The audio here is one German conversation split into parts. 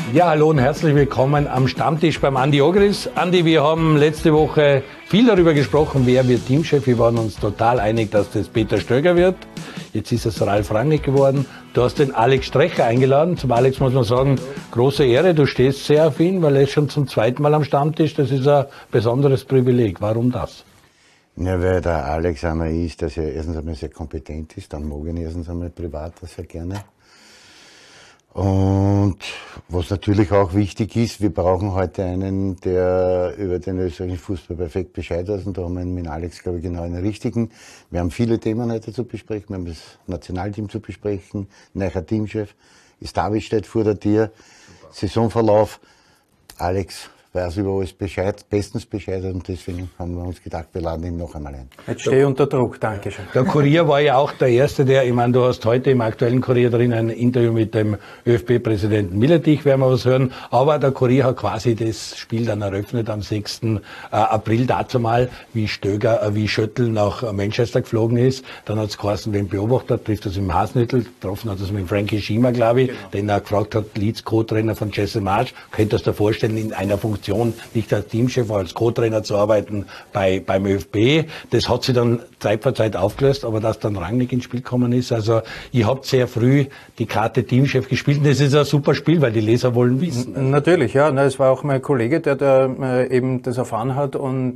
Ja, hallo und herzlich willkommen am Stammtisch beim Andi Ogris. Andi, wir haben letzte Woche viel darüber gesprochen, wer wird Teamchef. Wir waren uns total einig, dass das Peter Stöger wird. Jetzt ist es Ralf Rangnick geworden. Du hast den Alex Strecher eingeladen. Zum Alex muss man sagen, große Ehre. Du stehst sehr auf ihn, weil er ist schon zum zweiten Mal am Stammtisch. Das ist ein besonderes Privileg. Warum das? Ja, weil der Alex einer ist, dass er erstens einmal sehr kompetent ist. Dann mag ich ihn erstens einmal privat sehr gerne. Und was natürlich auch wichtig ist, wir brauchen heute einen, der über den österreichischen Fußball perfekt Bescheid weiß. Und da haben wir mit Alex, glaube ich, genau einen richtigen. Wir haben viele Themen heute zu besprechen. Wir haben das Nationalteam zu besprechen, neuer Teamchef. Ist David steht vor der Tür. Super. Saisonverlauf. Alex weiß über alles Bescheid, bestens Bescheid, und deswegen haben wir uns gedacht, wir laden ihn noch einmal ein. Jetzt stehe ich unter Druck, danke schön. Der Kurier war ja auch der Erste, ich meine, du hast heute im aktuellen Kurier drin ein Interview mit dem ÖFB-Präsidenten Miletich, werden wir was hören, aber der Kurier hat quasi das Spiel dann eröffnet am 6. April, dazu mal, wie Schöttl nach Manchester geflogen ist, dann hat es geheißen, wen Beobachter, trifft das im Hasenhüttl, getroffen hat das mit Frankie Schima, glaube ich, genau, den er gefragt hat, Leeds Co-Trainer von Jesse Marsch, könntest du dir vorstellen, in einer Funktion nicht als Teamchef, als Co-Trainer zu arbeiten beim ÖFB. Das hat sich dann Zeit für Zeit aufgelöst, aber dass dann Rangnick ins Spiel gekommen ist, also ich habe sehr früh die Karte Teamchef gespielt und das ist ein super Spiel, weil die Leser wollen wissen. Natürlich, ja. Es war auch mein Kollege, der eben das erfahren hat, und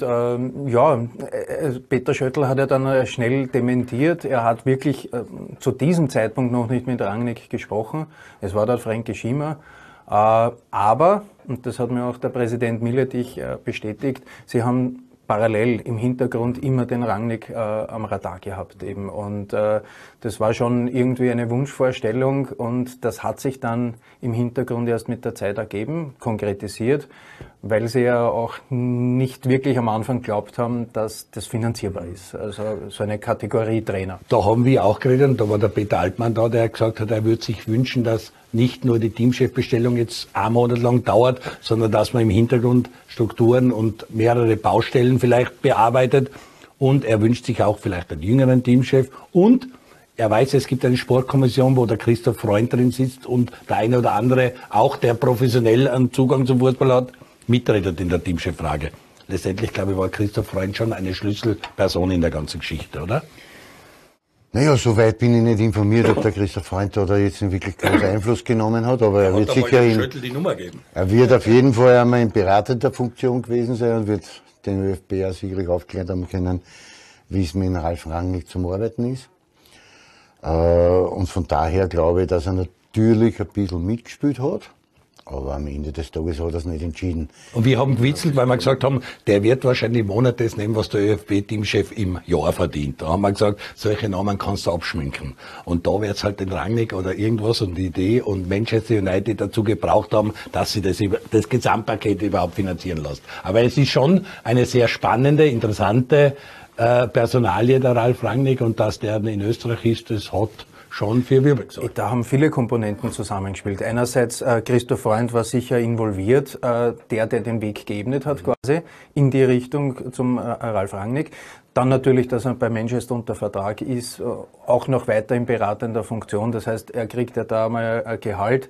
Peter Schöttl hat ja dann schnell dementiert. Er hat wirklich zu diesem Zeitpunkt noch nicht mit Rangnick gesprochen. Es war der Frankie Schima. Aber, und das hat mir auch der Präsident Miletich bestätigt, sie haben parallel im Hintergrund immer den Rangnick am Radar gehabt eben, und das war schon irgendwie eine Wunschvorstellung, und das hat sich dann im Hintergrund erst mit der Zeit ergeben, konkretisiert, weil sie ja auch nicht wirklich am Anfang geglaubt haben, dass das finanzierbar ist, also so eine Kategorie Trainer. Da haben wir auch geredet, und da war der Peter Altmann da, der gesagt hat, er würde sich wünschen, dass nicht nur die Teamchefbestellung jetzt einen Monat lang dauert, sondern dass man im Hintergrund Strukturen und mehrere Baustellen vielleicht bearbeitet. Und er wünscht sich auch vielleicht einen jüngeren Teamchef. Und er weiß, es gibt eine Sportkommission, wo der Christoph Freund drin sitzt und der eine oder andere, auch der professionell einen Zugang zum Fußball hat, mitredet in der Teamcheffrage. Letztendlich, glaube ich, war Christoph Freund schon eine Schlüsselperson in der ganzen Geschichte, oder? Naja, soweit bin ich nicht informiert, ob der Christoph Freund da jetzt wirklich großen Einfluss genommen hat, aber er wird sicher die Nummer geben. Er wird auf jeden Fall einmal in beratender Funktion gewesen sein und wird den ÖFB ja sicherlich aufklären haben können, wie es mit Ralf Rangnick zum Arbeiten ist. Und von daher glaube ich, dass er natürlich ein bisschen mitgespielt hat. Aber am Ende des Tages hat er es nicht entschieden. Und wir haben gewitzelt, weil wir gesagt haben, der wird wahrscheinlich im Monat das nehmen, was der ÖFB-Teamchef im Jahr verdient. Da haben wir gesagt, solche Namen kannst du abschminken. Und da wird es halt den Rangnick oder irgendwas und die Idee und Manchester United dazu gebraucht haben, dass sie das Gesamtpaket überhaupt finanzieren lässt. Aber es ist schon eine sehr spannende, interessante Personalie, der Ralf Rangnick, und dass der in Österreich ist, das hat schon für Wirbel gesorgt. Da haben viele Komponenten zusammengespielt. Einerseits Christoph Freund war sicher involviert, der den Weg geebnet hat quasi in die Richtung zum Ralf Rangnick. Dann natürlich, dass er bei Manchester unter Vertrag ist, auch noch weiter in beratender Funktion. Das heißt, er kriegt ja da mal Gehalt.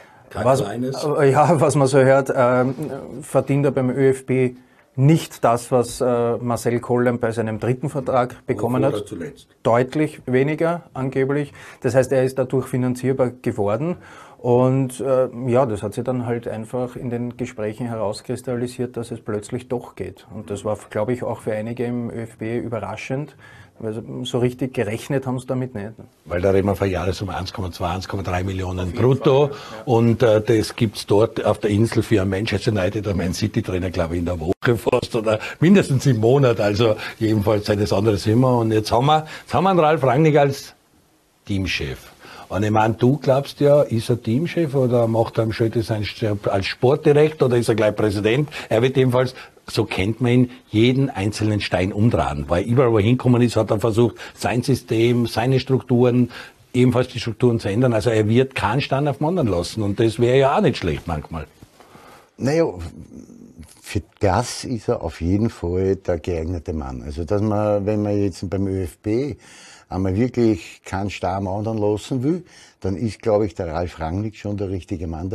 Was man so hört, verdient er beim ÖFB nicht das, was Marcel Kollem bei seinem dritten Vertrag bekommen hat. Deutlich weniger angeblich. Das heißt, er ist dadurch finanzierbar geworden. Und das hat sich dann halt einfach in den Gesprächen herauskristallisiert, dass es plötzlich doch geht. Und das war, glaube ich, auch für einige im ÖFB überraschend. Weil so richtig gerechnet haben sie damit nicht. Weil da reden wir von Jahressumme 1,2, 1,3 Millionen brutto. Ja. Und das gibt's dort auf der Insel für Manchester United oder Man City Trainer, glaube ich, in der Woche fast oder mindestens im Monat. Also jedenfalls sei das anderes immer. Und jetzt haben wir einen Ralf Rangnick als Teamchef. Und ich meine, du glaubst ja, ist er Teamchef oder macht er am Schöte seinen Job als Sportdirektor oder ist er gleich Präsident? Er wird ebenfalls, so kennt man ihn, jeden einzelnen Stein umdrehen. Weil überall, wo er hingekommen ist, hat er versucht, sein System, seine Strukturen, ebenfalls die Strukturen zu ändern. Also er wird keinen Stein auf den anderen lassen. Und das wäre ja auch nicht schlecht manchmal. Naja, für das ist er auf jeden Fall der geeignete Mann. Also, dass man, wenn man jetzt beim ÖFB einmal wirklich keinen Stein am anderen lassen will, dann ist, glaube ich, der Ralf Rangnick schon der richtige Mann dafür.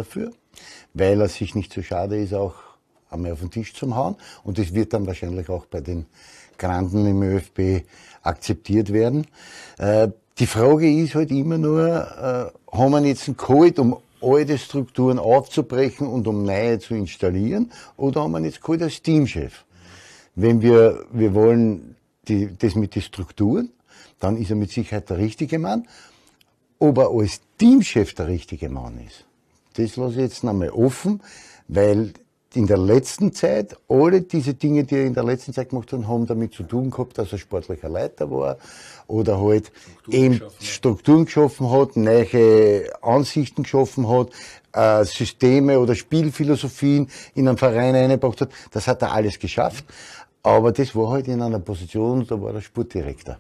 weil er sich nicht so schade ist, auch einmal auf den Tisch zu hauen. Und das wird dann wahrscheinlich auch bei den Granden im ÖFB akzeptiert werden. Die Frage ist halt immer nur, haben wir jetzt einen geholt, um alte Strukturen aufzubrechen und um neue zu installieren, oder haben wir ihn jetzt geholt als Teamchef? Wenn wir wollen das mit den Strukturen, dann ist er mit Sicherheit der richtige Mann. Ob er als Teamchef der richtige Mann ist, das lasse ich jetzt nochmal offen, weil in der letzten Zeit, alle diese Dinge, die er in der letzten Zeit gemacht hat, haben damit zu tun gehabt, dass er sportlicher Leiter war oder halt eben Strukturen geschaffen hat, neue Ansichten geschaffen hat, Systeme oder Spielphilosophien in einen Verein eingebracht hat. Das hat er alles geschafft. Aber das war halt in einer Position, da war er Sportdirektor.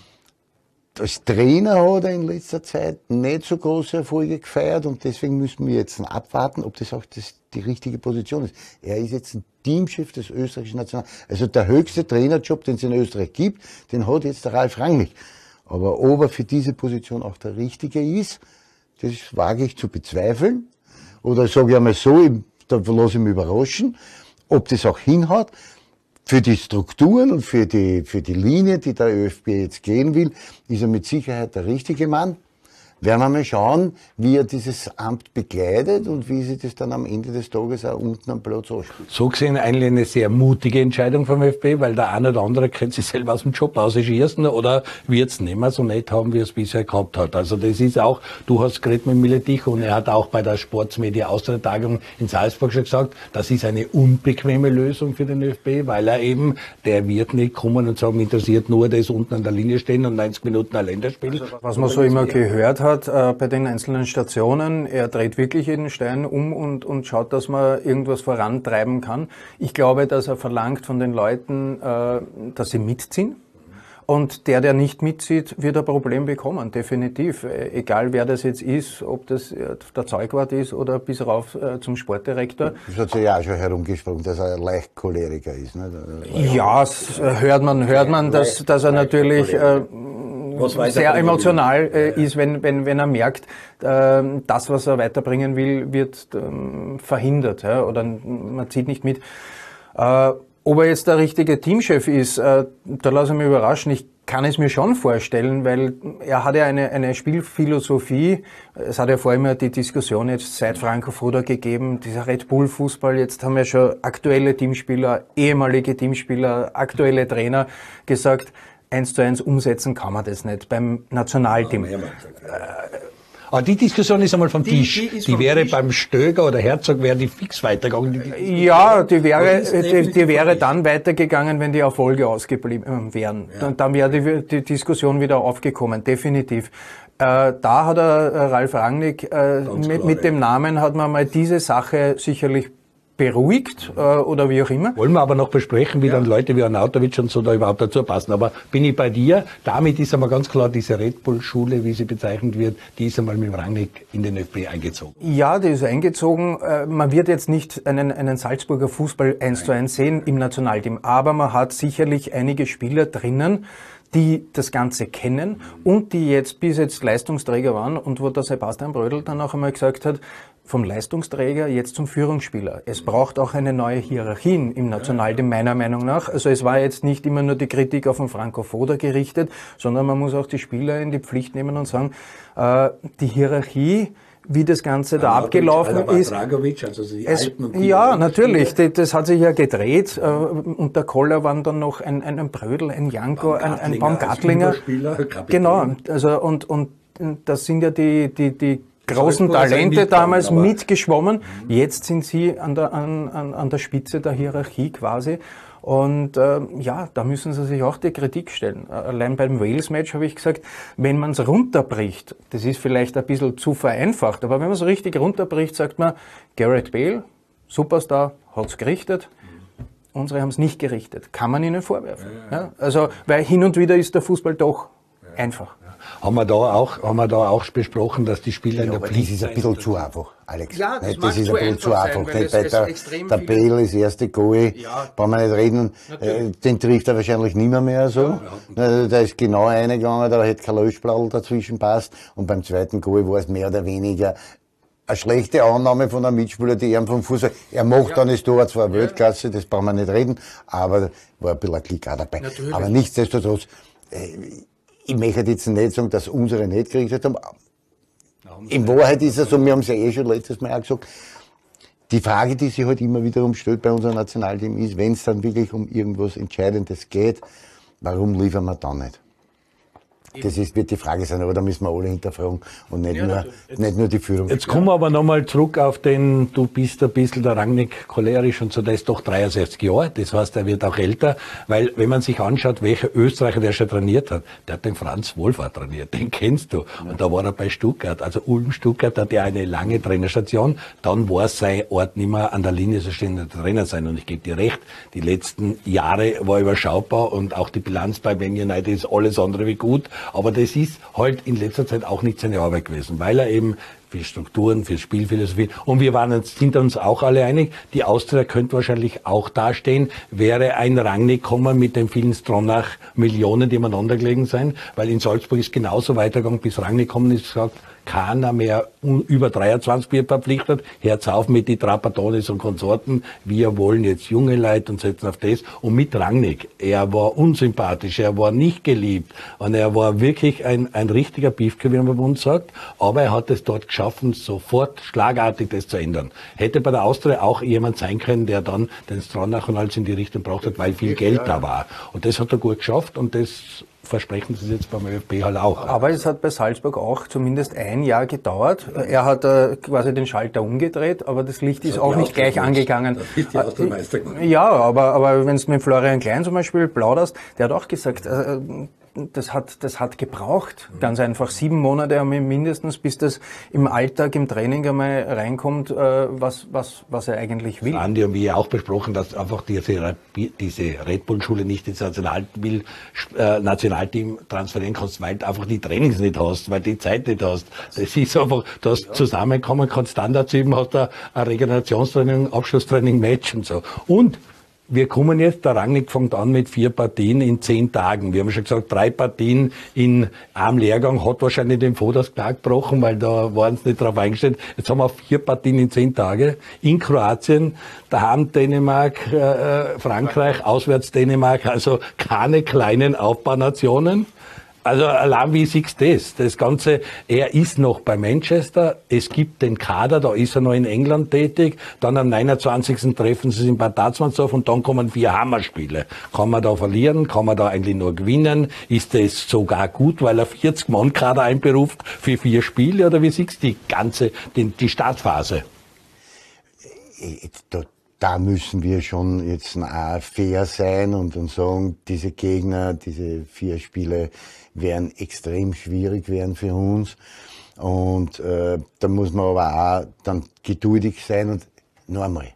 Als Trainer hat er in letzter Zeit nicht so große Erfolge gefeiert und deswegen müssen wir jetzt abwarten, ob das auch die richtige Position ist. Er ist jetzt ein Teamchef des österreichischen National. Also der höchste Trainerjob, den es in Österreich gibt, den hat jetzt der Ralf Rangnick. Aber ob er für diese Position auch der richtige ist, das wage ich zu bezweifeln. Oder sage ich einmal so, da lasse ich mich überraschen, ob das auch hinhaut. Für die Strukturen und für die Linie, die der ÖFB jetzt gehen will, ist er mit Sicherheit der richtige Mann. Werden wir mal schauen, wie er dieses Amt begleitet und wie sich das dann am Ende des Tages auch unten am Platz ausspielt. So gesehen eigentlich eine sehr mutige Entscheidung vom ÖFB, weil der eine oder andere könnte sich selber aus dem Job ausschießen oder wird es nicht mehr so nett haben, wie er es bisher gehabt hat. Also das ist auch, du hast geredet mit Miletich und er hat auch bei der Sportsmedia Austria-Tagung in Salzburg schon gesagt, das ist eine unbequeme Lösung für den ÖFB, weil er eben, der wird nicht kommen und sagen, interessiert nur das unten an der Linie stehen und 90 Minuten ein Länderspiel. Also, was man so immer gehört hat bei den einzelnen Stationen, er dreht wirklich jeden Stein um und schaut, dass man irgendwas vorantreiben kann. Ich glaube, dass er verlangt von den Leuten, dass sie mitziehen. Und der nicht mitzieht, wird ein Problem bekommen, definitiv. Egal wer das jetzt ist, ob das der Zeugwart ist oder bis rauf zum Sportdirektor. Das hat sich ja auch schon herumgesprochen, dass er leicht Choleriker ist. Ne? Ja, hört man, dass er natürlich sehr emotional ist, wenn er merkt, das, was er weiterbringen will, wird verhindert, ja, oder man zieht nicht mit. Ob er jetzt der richtige Teamchef ist, da lasse ich mich überraschen. Ich kann es mir schon vorstellen, weil er hat ja eine Spielphilosophie. Es hat ja vor allem die Diskussion jetzt seit Franco Foda gegeben, dieser Red Bull Fußball. Jetzt haben wir schon aktuelle Teamspieler, ehemalige Teamspieler, aktuelle Trainer gesagt, 1:1 umsetzen kann man das nicht beim Nationalteam. Aber die Diskussion ist einmal vom Tisch. Die wäre beim Stöger oder Herzog, wäre die fix weitergegangen. Ja, die wäre dann weitergegangen, wenn die Erfolge ausgeblieben wären. Ja. Dann wäre die Diskussion wieder aufgekommen, definitiv. Da hat Ralf Rangnick, mit dem Namen hat man mal diese Sache sicherlich beruhigt oder wie auch immer. Wollen wir aber noch besprechen, wie dann Leute wie Arnautovic und so da überhaupt dazu passen. Aber bin ich bei dir, damit ist einmal ganz klar, diese Red Bull-Schule, wie sie bezeichnet wird, die ist einmal mit dem Rangnick in den ÖFB eingezogen. Ja, die ist eingezogen. Man wird jetzt nicht einen Salzburger Fußball 1:1 sehen im Nationalteam, aber man hat sicherlich einige Spieler drinnen, die das Ganze kennen und die bis jetzt Leistungsträger waren und wo der Sebastian Brödel dann auch einmal gesagt hat, vom Leistungsträger jetzt zum Führungsspieler. Es braucht auch eine neue Hierarchie im Nationalteam, meiner Meinung nach. Also es war jetzt nicht immer nur die Kritik auf den Franco Foda gerichtet, sondern man muss auch die Spieler in die Pflicht nehmen und sagen, die Hierarchie, wie das Ganze da abgelaufen ist. Dragovic, also die ja, natürlich. Das hat sich ja gedreht. Unter Koller waren dann noch ein Brödel, ein Janko, ein Baumgartlinger. Genau. Also, und das sind ja die großen Talente damals mitgeschwommen. Jetzt sind sie an der Spitze der Hierarchie quasi. Und da müssen sie sich auch die Kritik stellen. Allein beim Wales-Match habe ich gesagt, wenn man es runterbricht, das ist vielleicht ein bisschen zu vereinfacht, aber wenn man es richtig runterbricht, sagt man, Gareth Bale, Superstar, hat es gerichtet. Unsere haben es nicht gerichtet. Kann man ihnen vorwerfen. Ja, also, weil hin und wieder ist der Fußball doch einfach. Haben wir da auch besprochen, dass die Spieler in der Pflicht sind? Das ist ein bisschen zu einfach, Alex. Ja, das ist ein bisschen zu einfach. Der Bale ist erste Goal, brauchen wir nicht reden. Den trifft er wahrscheinlich nicht mehr so. Ja, da ist genau reingegangen, da hätte kein Löschblatt dazwischen passt. Und beim zweiten Goal war es mehr oder weniger eine schlechte Annahme von einem Mitspieler, die ihm vom Fußball, er macht dann das Tor zwar Weltklasse, das brauchen wir nicht reden, aber war ein bisschen ein Klick auch dabei. Natürlich. Aber nichtsdestotrotz, ich möchte jetzt nicht sagen, dass unsere nicht gekriegt haben. In Wahrheit ist es so, wir haben es ja eh schon letztes Mal auch gesagt, die Frage, die sich halt immer wiederum stellt bei unserem Nationalteam ist, wenn es dann wirklich um irgendwas Entscheidendes geht, warum liefern wir dann nicht? Das wird die Frage sein, aber da müssen wir alle hinterfragen und nicht nur die Führung. Jetzt kommen wir aber nochmal zurück auf den, du bist ein bisschen der Rangnick cholerisch und so, der ist doch 63 Jahre, das heißt, er wird auch älter, weil wenn man sich anschaut, welcher Österreicher der schon trainiert hat, der hat den Franz Wohlfahrt trainiert, den kennst du. Und da war er bei Stuttgart, also Ulm-Stuttgart hat ja eine lange Trainerstation, dann war sein Ort nicht mehr an der Linie so stehender Trainer sein und ich gebe dir recht, die letzten Jahre war überschaubar und auch die Bilanz bei Man United ist alles andere wie gut. Aber das ist halt in letzter Zeit auch nicht seine Arbeit gewesen, weil er eben für Strukturen, für Spielphilosophie, und wir sind uns auch alle einig, die Austria könnte wahrscheinlich auch dastehen, wäre ein Rangnick gekommen mit den vielen Stronach-Millionen, die miteinander gelegen sind, weil in Salzburg ist genauso weitergegangen, bis Rangnick gekommen ist, gesagt, keiner mehr über 23 wird verpflichtet, hört's auf mit die Trapadonis und Konsorten, wir wollen jetzt junge Leute und setzen auf das. Und mit Rangnick, er war unsympathisch, er war nicht geliebt und er war wirklich ein richtiger Piefke, wie man bei uns sagt, aber er hat es dort geschaffen, sofort schlagartig das zu ändern. Hätte bei der Austria auch jemand sein können, der dann den Stronach und alles in die Richtung braucht hat, weil viel Geld da war. Und das hat er gut geschafft und das versprechen Sie es jetzt beim ÖFB halt auch. Aber es hat bei Salzburg auch zumindest ein Jahr gedauert. Er hat quasi den Schalter umgedreht, aber das Licht ist auch nicht gleich angegangen. Ja, aber wenn du mit Florian Klein zum Beispiel plauderst, der hat auch gesagt, das hat gebraucht, ganz einfach 7 Monate mindestens, bis das im Alltag, im Training einmal reinkommt, was er eigentlich will. Andi und wir auch besprochen, dass einfach diese Red Bull-Schule nicht ins Nationalteam transferieren kannst, weil du einfach die Trainings nicht hast, weil du die Zeit nicht hast. Das ist einfach, dass zusammenkommen kannst, Standards üben, hast du ein Regenerationstraining, Abschlusstraining, Match und so. Und wir kommen jetzt, der Rangnick fängt an mit 4 Partien in 10 Tagen. Wir haben schon gesagt, 3 Partien in einem Lehrgang hat wahrscheinlich den Fodas Clark gebrochen, weil da waren sie nicht drauf eingestellt. Jetzt haben wir 4 Partien in 10 Tage in Kroatien, daheim Dänemark, Frankreich, auswärts Dänemark, also keine kleinen Aufbaunationen. Also allein wie siehst du das? Das Ganze, er ist noch bei Manchester, es gibt den Kader, da ist er noch in England tätig, dann am 29. treffen sie sich in Bad Tatzmannsdorf und dann kommen 4 Hammerspiele. Kann man da verlieren? Kann man da eigentlich nur gewinnen? Ist das sogar gut, weil er 40-Mann-Kader einberuft für 4 Spiele oder wie siehst du die Startphase? Da müssen wir schon jetzt fair sein und sagen, diese Gegner, diese 4 Spiele werden extrem schwierig werden für uns. Und da muss man aber auch dann geduldig sein. Und noch einmal,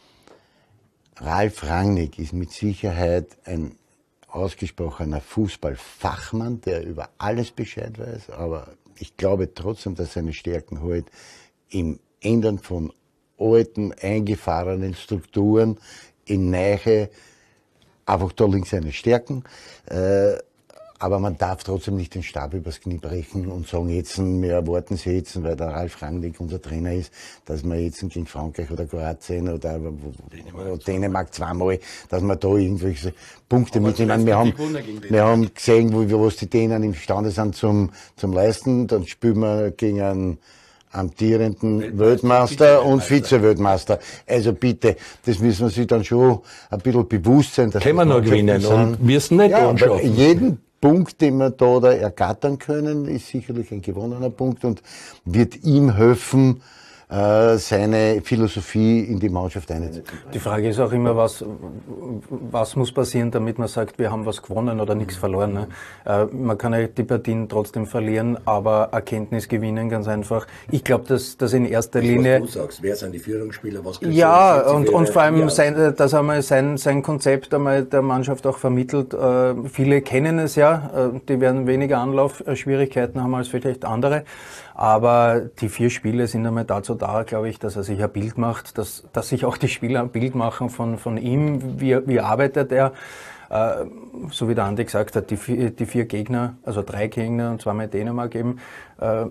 Ralf Rangnick ist mit Sicherheit ein ausgesprochener Fußballfachmann, der über alles Bescheid weiß. Aber ich glaube trotzdem, dass seine Stärken halt im Ändern von alten, eingefahrenen Strukturen in neue, einfach da liegen seine Stärken. Aber man darf trotzdem nicht den Stab übers Knie brechen und sagen, jetzt, wir erwarten sie jetzt, weil der Ralf Rangnick unser Trainer ist, dass wir jetzt gegen Frankreich oder Kroatien oder Dänemark zweimal, dass wir da irgendwelche Punkte mitnehmen. Wir haben gesehen, was die Dänen imstande sind zum Leisten. Dann spielen wir gegen einen amtierenden Weltmeister und Vize-Weltmeister. Also bitte, das müssen wir sich dann schon ein bisschen bewusst sein. Können wir noch gewinnen und müssen nicht anschaffen. Jeden Punkt, den wir da ergattern können, ist sicherlich ein gewonnener Punkt und wird ihm helfen, seine Philosophie in die Mannschaft einzuziehen. Die Frage ist auch immer, was muss passieren, damit man sagt, wir haben was gewonnen oder nichts verloren. Ne? Man kann ja die Partien trotzdem verlieren, aber Erkenntnis gewinnen ganz einfach. Ich glaube, dass in erster Linie... Was du sagst, wer sind die Führungsspieler, was ja, und vor allem, dass einmal sein Konzept einmal der Mannschaft auch vermittelt. Viele kennen es ja, die werden weniger Anlaufschwierigkeiten haben als vielleicht andere. Aber die 4 Spiele sind einmal dazu da, glaube ich, dass er sich ein Bild macht, dass sich auch die Spieler ein Bild machen von ihm, wie arbeitet er. So wie der Andi gesagt hat, die 4 Gegner, also 3 Gegner und 2 Dänemark eben,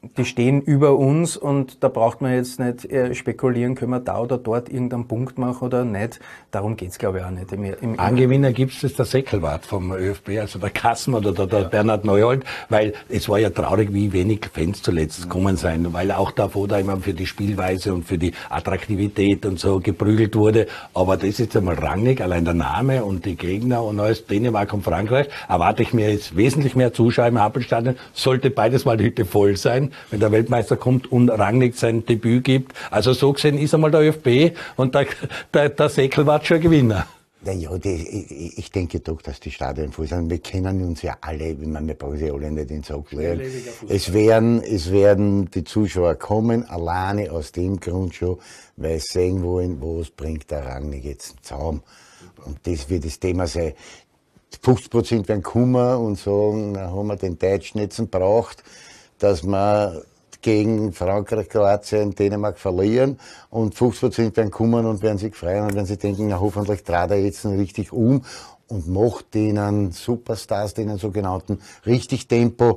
die stehen über uns und da braucht man jetzt nicht spekulieren, können wir da oder dort irgendeinen Punkt machen oder nicht. Darum geht's, glaube ich, auch nicht. Angewinner gibt es der Seckelwart vom ÖFB, also der Kassen oder der Bernhard Neuhold, weil es war ja traurig, wie wenig Fans zuletzt gekommen sein, weil auch davor da immer für die Spielweise und für die Attraktivität und so geprügelt wurde. Aber das ist jetzt einmal rangig, allein der Name und die Gegner und alles, Dänemark und Frankreich, erwarte ich mir jetzt wesentlich mehr Zuschauer im Happelstadion, sollte beides mal die Hütte voll sein, wenn der Weltmeister kommt und Rangnick sein Debüt gibt. Also so gesehen ist einmal der ÖFB und der Seckelwart schon ein Gewinner. Naja, ich denke doch, dass die Stadien voll sind. Wir kennen uns ja alle, ich meine, wir brauchen sie alle nicht in den Sack legen. Es werden die Zuschauer kommen, alleine aus dem Grund schon, weil sie sehen wollen, was bringt der Rangnick jetzt zusammen. Und das wird das Thema sein. 50% werden kommen und sagen, na, haben wir den Deutschen jetzt gebraucht, dass wir gegen Frankreich, Kroatien, Dänemark verlieren und 50% werden kommen und werden sich freuen und werden sich denken, na, hoffentlich dreht er jetzt richtig um und macht denen Superstars, denen sogenannten, richtig Tempo.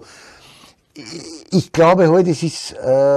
Ich glaube halt, es ist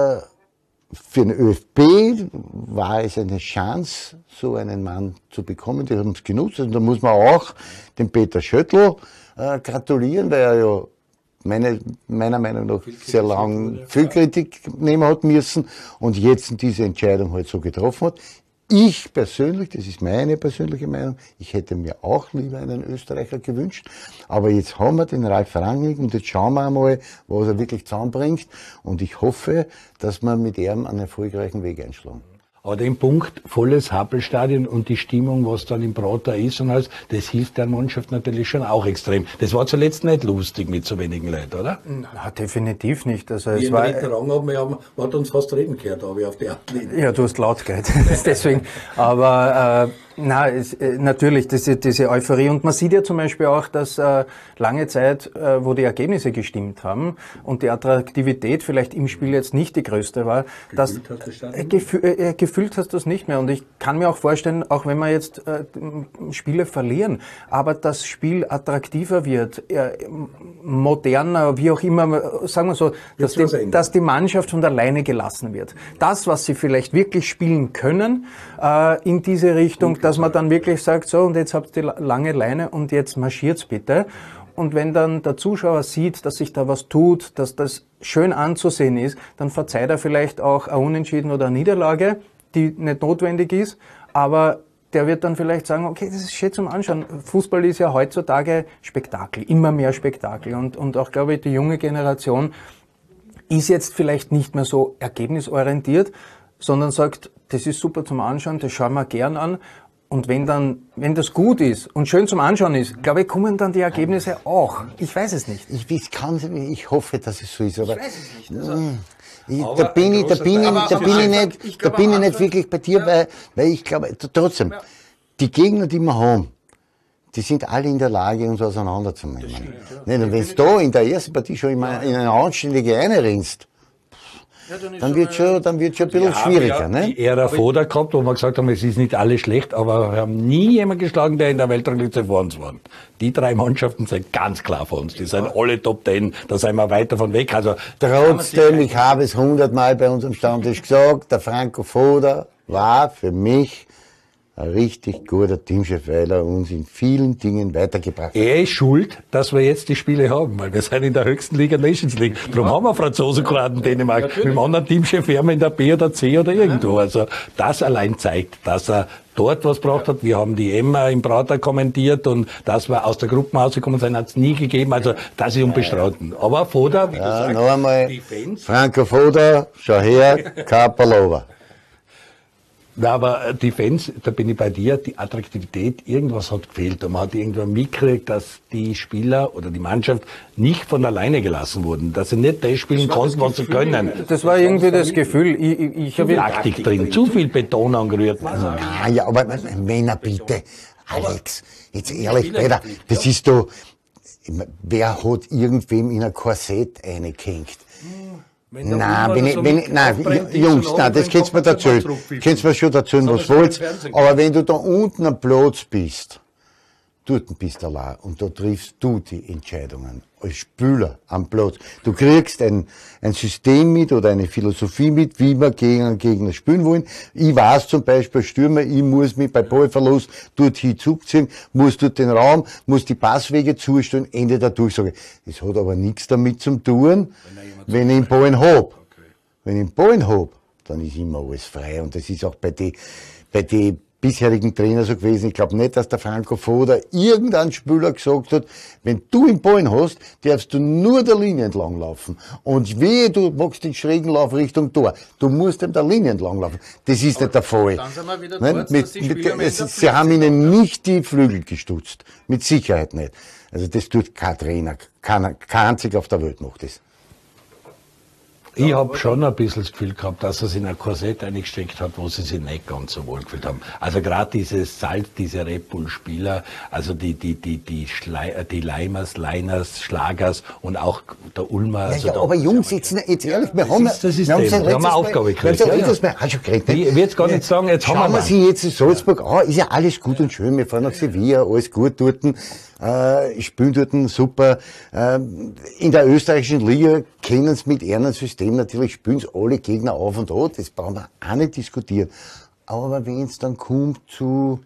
für den ÖFB war es eine Chance, so einen Mann zu bekommen. Die haben es genutzt. Und da muss man auch dem Peter Schöttl gratulieren, weil er ja meiner Meinung nach sehr lang viel Kritik nehmen hat müssen und jetzt diese Entscheidung halt so getroffen hat. Ich persönlich, das ist meine persönliche Meinung, ich hätte mir auch lieber einen Österreicher gewünscht, aber jetzt haben wir den Ralf Rangnick und jetzt schauen wir einmal, was er wirklich zusammenbringt und ich hoffe, dass wir mit ihm einen erfolgreichen Weg einschlagen. Aber den Punkt, volles Happelstadion und die Stimmung, was dann im Prater ist und alles, das hilft der Mannschaft natürlich schon auch extrem. Das war zuletzt nicht lustig mit so wenigen Leuten, oder? Na, definitiv nicht. Also Wie es in war, der Rang haben, man hat uns fast reden gehört, aber auf die Athleten. ja, du hast laut gehört, deswegen. Aber natürlich, diese Euphorie. Und man sieht ja zum Beispiel auch, dass lange Zeit, wo die Ergebnisse gestimmt haben und die Attraktivität vielleicht im Spiel jetzt nicht die größte war, gefühlt hast du es nicht mehr. Und ich kann mir auch vorstellen, auch wenn wir jetzt Spiele verlieren, aber das Spiel attraktiver wird, moderner, wie auch immer, sagen wir so, dass die Mannschaft von alleine gelassen wird. Das, was sie vielleicht wirklich spielen können, in diese Richtung, dass man dann wirklich sagt, so, und jetzt habt ihr lange Leine und jetzt marschiert's bitte. Und wenn dann der Zuschauer sieht, dass sich da was tut, dass das schön anzusehen ist, dann verzeiht er vielleicht auch eine Unentschieden oder eine Niederlage, die nicht notwendig ist, aber der wird dann vielleicht sagen, okay, das ist schön zum Anschauen. Fußball ist ja heutzutage Spektakel, immer mehr Spektakel. Und auch, glaube ich, die junge Generation ist jetzt vielleicht nicht mehr so ergebnisorientiert, sondern sagt, das ist super zum Anschauen, das schauen wir gern an. Und wenn das gut ist und schön zum Anschauen ist, glaube ich, kommen dann die Ergebnisse auch. Ich weiß es nicht. Ich hoffe, dass es so ist, aber ich weiß es nicht. da bin ich nicht wirklich bei dir, weil ich glaube, trotzdem, die Gegner, die wir haben, die sind alle in der Lage, uns auseinanderzunehmen. Und wenn du da in der ersten Partie schon in eine anständige reinrennst, dann wird schon ein bisschen schwieriger. Ne? Die Ära Foda gehabt, wo wir gesagt haben, es ist nicht alles schlecht, aber wir haben nie jemanden geschlagen, der in der Weltrangliste vor uns war. Die drei Mannschaften sind ganz klar vor uns. Die sind alle Top 10, da sind wir weit davon weg. Also, trotzdem, ich habe es 100-mal bei unserem Stammtisch gesagt, der Franco Foda war für mich ein richtig guter Teamchef, weil er uns in vielen Dingen weitergebracht hat. Er ist schuld, dass wir jetzt die Spiele haben, weil wir sind in der höchsten Liga Nations League. Darum haben wir Franzosen, Kroaten, Dänemark. Mit dem anderen Teamchef wären wir in der B oder C oder irgendwo. Also das allein zeigt, dass er dort was braucht hat. Wir haben die Emma im Prater kommentiert und dass wir aus der Gruppe rausgekommen sind, hat es nie gegeben. Also das ist unbestritten. Aber Foda, wie du sagst, noch einmal, die Fans. Franco Foda, schau her, Kapalova. Na, aber die Fans, da bin ich bei dir, die Attraktivität, irgendwas hat gefehlt. Und man hat irgendwann mitgekriegt, dass die Spieler oder die Mannschaft nicht von alleine gelassen wurden, dass sie nicht das spielen konnten, was sie können. Das war irgendwie das Gefühl. Ich habe Taktik drin, zu viel Beton angerührt. Ja, aber Männer, bitte, Alex, jetzt ehrlich, Peter, das ist doch, wer hat irgendwem in ein Korsett eingehängt? Jungs, das könnt's mir erzählen. Könnt's mir schon erzählen, was wollt. Aber wenn du da unten am Platz bist, dort bist allein und da triffst du die Entscheidungen als Spieler am Platz. Du kriegst ein System mit oder eine Philosophie mit, wie wir gegen einen Gegner spielen wollen. Ich weiß zum Beispiel, Stürmer, ich muss mich bei Ballverlust dorthin zurückziehen, muss dort den Raum, muss die Passwege zustellen, Ende der Durchsage. Das hat aber nichts damit zu tun, wenn ich den Ball habe. Wenn ich den Ball habe, dann ist immer alles frei. Und das ist auch bei den bisherigen Trainer so gewesen. Ich glaube nicht, dass der Franco Foda irgendein Spieler gesagt hat, wenn du den Ball hast, darfst du nur der Linie entlang laufen. Und wehe, du machst den schrägen Lauf Richtung Tor. Du musst der Linie entlang laufen. Das ist nicht der Fall. Dann sind wir wieder dort, dass die Spieler Sie haben ihnen nicht die Flügel gestutzt. Mit Sicherheit nicht. Also das tut kein Trainer. Kein einziger auf der Welt macht das. Ich habe schon ein bisschen das Gefühl gehabt, dass er sich in ein Korsett eingesteckt hat, wo sie sich nicht ganz so wohl gefühlt haben. Also gerade dieses Salz, diese Red Bull-Spieler, also die Leimers, Leiners, Schlagers und auch der Ulmer. Ja, aber Jungs, jetzt ehrlich, wir haben eine Aufgabe gekriegt. Ich will jetzt gar nicht sagen, jetzt haben wir sie jetzt in Salzburg an, ist ja alles gut und schön, wir fahren nach Sevilla, alles gut dort. Spielen dort super. In der österreichischen Liga kennen sie mit ihrem System, natürlich spielen sie alle Gegner auf und an, das brauchen wir auch nicht diskutieren. Aber wenn es dann kommt zu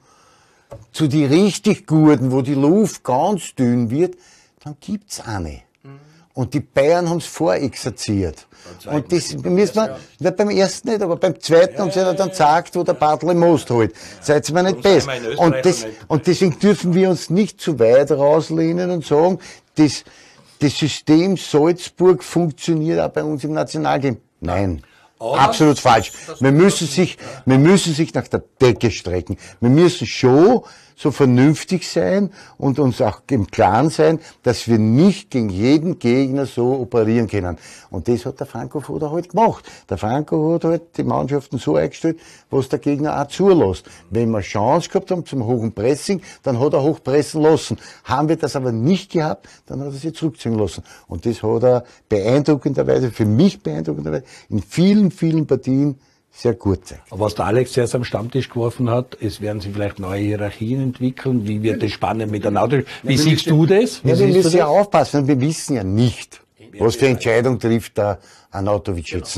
die richtig Guten, wo die Luft ganz dünn wird, dann gibt's eine. Und die Bayern haben es vorexerziert. Und das müssen wir, beim ersten nicht, aber beim zweiten haben sie ja dann gesagt, wo der Bartel im Most holt. Seid ihr mir nicht besser. Und deswegen dürfen wir uns nicht zu weit rauslehnen und sagen, das System Salzburg funktioniert auch bei uns im Nationalteam. Nein. Absolut falsch. Wir müssen sich nach der Decke strecken. Wir müssen schon so vernünftig sein und uns auch im Klaren sein, dass wir nicht gegen jeden Gegner so operieren können. Und das hat der Franco Foda halt gemacht. Der Franco hat halt die Mannschaften so eingestellt, was der Gegner auch zulässt. Wenn wir Chance gehabt haben zum hohen Pressing, dann hat er hochpressen lassen. Haben wir das aber nicht gehabt, dann hat er sich zurückziehen lassen. Und das hat er beeindruckenderweise, für mich beeindruckenderweise, in vielen, vielen Partien sehr gut sein. Aber was der Alex zuerst am Stammtisch geworfen hat, es werden sich vielleicht neue Hierarchien entwickeln. Wie wird das spannend miteinander? Wie siehst du das? Ja, wir müssen ja aufpassen. Wir wissen ja nicht, was für Entscheidung trifft der Arnautovic jetzt.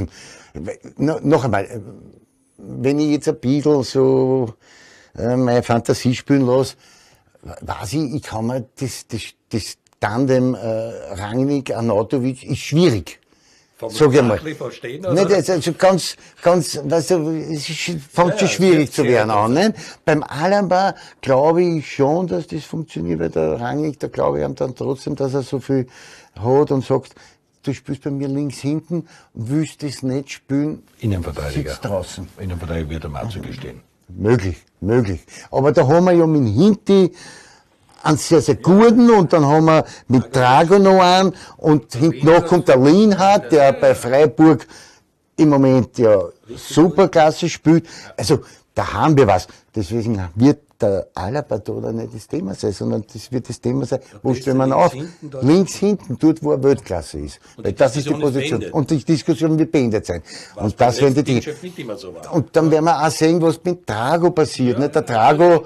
Noch einmal, wenn ich jetzt ein bisschen so meine Fantasie spielen lasse, weiß ich kann mir das Tandem Rangnick-Arnautovic ist schwierig. Sag ich mal. Verstehen, nicht, also ganz, weißt du, es fängt schon schwierig zu werden an, nicht? Beim Alaba glaube ich schon, dass das funktioniert, weil der Rangnick, da glaube ich ihm dann trotzdem, dass er so viel hat und sagt, du spielst bei mir links hinten, willst das nicht spielen, Innenverteidiger. sitzt draußen. Innenverteidiger wird am Arzt gestehen. Möglich. Aber da haben wir ja mit Hinti einen sehr, sehr guten und dann haben wir mit Drago noch einen und hinten noch kommt der Lienhardt, der bei Freiburg im Moment ja superklasse spielt. Also da haben wir was. Deswegen wird der Alaba da nicht das Thema sein, sondern das wird das Thema sein, wo stellen wir ihn auf? Links hinten, dort wo er Weltklasse ist. Weil das ist die Position. Und die Diskussion wird beendet sein. Und das werden die Dinge. Und dann werden wir auch sehen, was mit Drago passiert. Der Drago,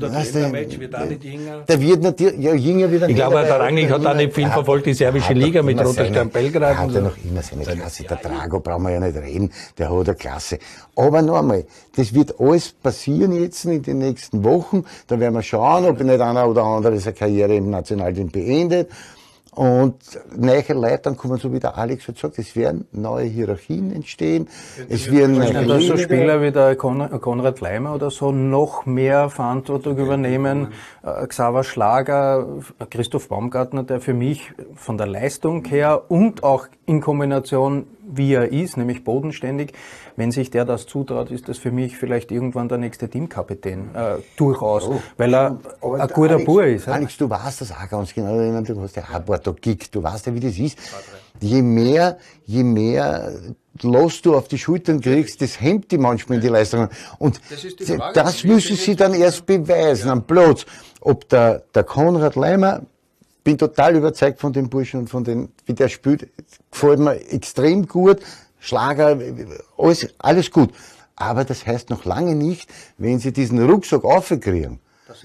der wird natürlich, ja, jünger wieder. Ich glaube, der Rangnick hat auch nicht viel verfolgt, die serbische Liga mit Roter Stern Belgrad. Hat er noch immer seine Klasse. Der Drago brauchen wir ja nicht reden, der hat eine Klasse. Aber noch einmal, das wird alles passieren jetzt in den nächsten Wochen. Da werden wir schauen, ob nicht einer oder andere seine Karriere im Nationalteam beendet. Und neue Leute, dann kommen, so wie der Alex hat gesagt, es werden neue Hierarchien entstehen. Es werden neue so Spieler wie der Konrad Leimer oder so noch mehr Verantwortung übernehmen. Xaver Schlager, Christoph Baumgartner, der für mich von der Leistung her und auch in Kombination, wie er ist, nämlich bodenständig, wenn sich der das zutraut, ist das für mich vielleicht irgendwann der nächste Teamkapitän. Durchaus. Weil er ein guter Bub ist. Alex, du weißt das auch ganz genau. Du hast ja auch ein paar Tage gekickt. Du weißt ja, wie das ist. Je mehr Los du auf die Schultern kriegst, das hemmt die manchmal in die Leistungen. Und das müssen sie dann erst beweisen am Platz. Ob der Konrad Leimer, bin total überzeugt von dem Burschen und von den, wie der spielt, gefällt mir extrem gut. Schlager, alles gut. Aber das heißt noch lange nicht, wenn sie diesen Rucksack aufkriegen,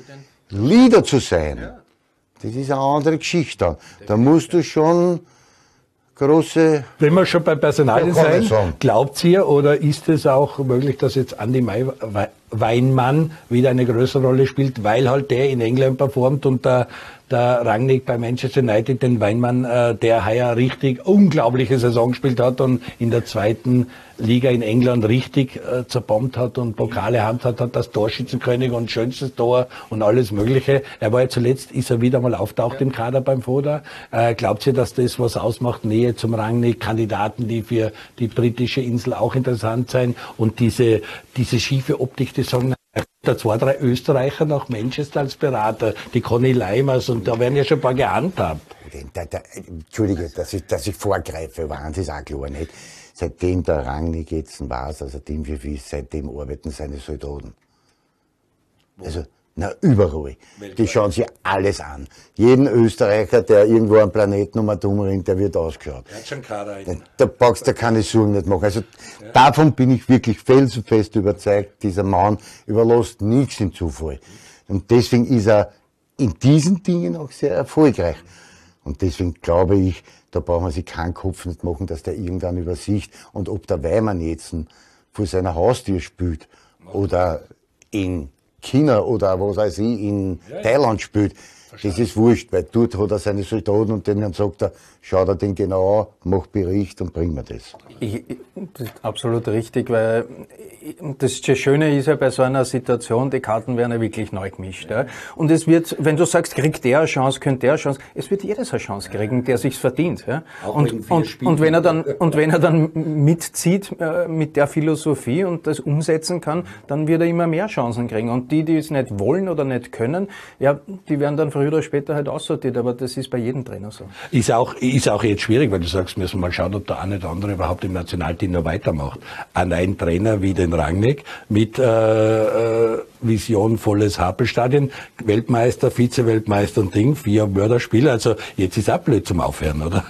Leader zu sein, das ist eine andere Geschichte dann. Da musst du schon große... Wenn wir schon bei Personalien sein, glaubt ihr oder ist es auch möglich, dass jetzt Andi Weinmann wieder eine größere Rolle spielt, weil halt der in England performt und der Rangnick bei Manchester United, den Weinmann, der heuer richtig unglaubliche Saison gespielt hat und in der zweiten Liga in England richtig zerbombt hat und Pokale hat das Torschützenkönig und schönstes Tor und alles Mögliche. Er war ja zuletzt, ist er wieder mal auftaucht im Kader beim Foda. Glaubt ihr, dass das was ausmacht? Nähe zum Rangnick, Kandidaten, die für die britische Insel auch interessant sein und diese schiefe Optik, die sagen, da 2, 3 Österreicher nach Manchester als Berater, die Conny Leimers, und da werden ja schon ein paar gehandhabt. Entschuldige, dass ich vorgreife, waren Sie es auch klar nicht. Seitdem der Rangnick jetzt weiß, also Teamchef ist, seitdem arbeiten seine Soldaten. Also, überall. Die schauen sich alles an. Jeden Österreicher, der irgendwo am Planeten um Atom ringt, der wird ausgeschaut. Er hat schon Kader. Da brauchst du keine Sorgen nicht machen. Also, davon bin ich wirklich felsenfest überzeugt, dieser Mann überlässt nichts im Zufall. Und deswegen ist er in diesen Dingen auch sehr erfolgreich. Und deswegen glaube ich, da braucht man sich keinen Kopf nicht machen, dass der irgendwann übersicht. Und ob der Weimann jetzt vor seiner Haustür spielt oder in China oder was weiß ich, in Thailand spielt, das ist wurscht, weil dort hat er seine Soldaten und denen sagt er, schau dir den genau an, mach Bericht und bring mir das. Das ist absolut richtig, weil das Schöne ist ja bei so einer Situation, die Karten werden ja wirklich neu gemischt. Ja. Und es wird, wenn du sagst, kriegt der eine Chance, könnte der eine Chance, es wird jedes eine Chance kriegen, der sich's verdient. Ja. Und wenn er dann mitzieht mit der Philosophie und das umsetzen kann, dann wird er immer mehr Chancen kriegen. Und die es nicht wollen oder nicht können, ja, die werden dann früher oder später halt aussortiert. Aber das ist bei jedem Trainer so. Ist auch jetzt schwierig, weil du sagst, müssen wir mal schauen, ob der eine oder andere überhaupt im Nationalteam noch weitermacht. Ein Trainer wie den Rangnick mit Vision volles Happelstadion, Weltmeister, Vize-Weltmeister und 4 Mörderspiele. Also jetzt ist auch blöd zum Aufhören, oder?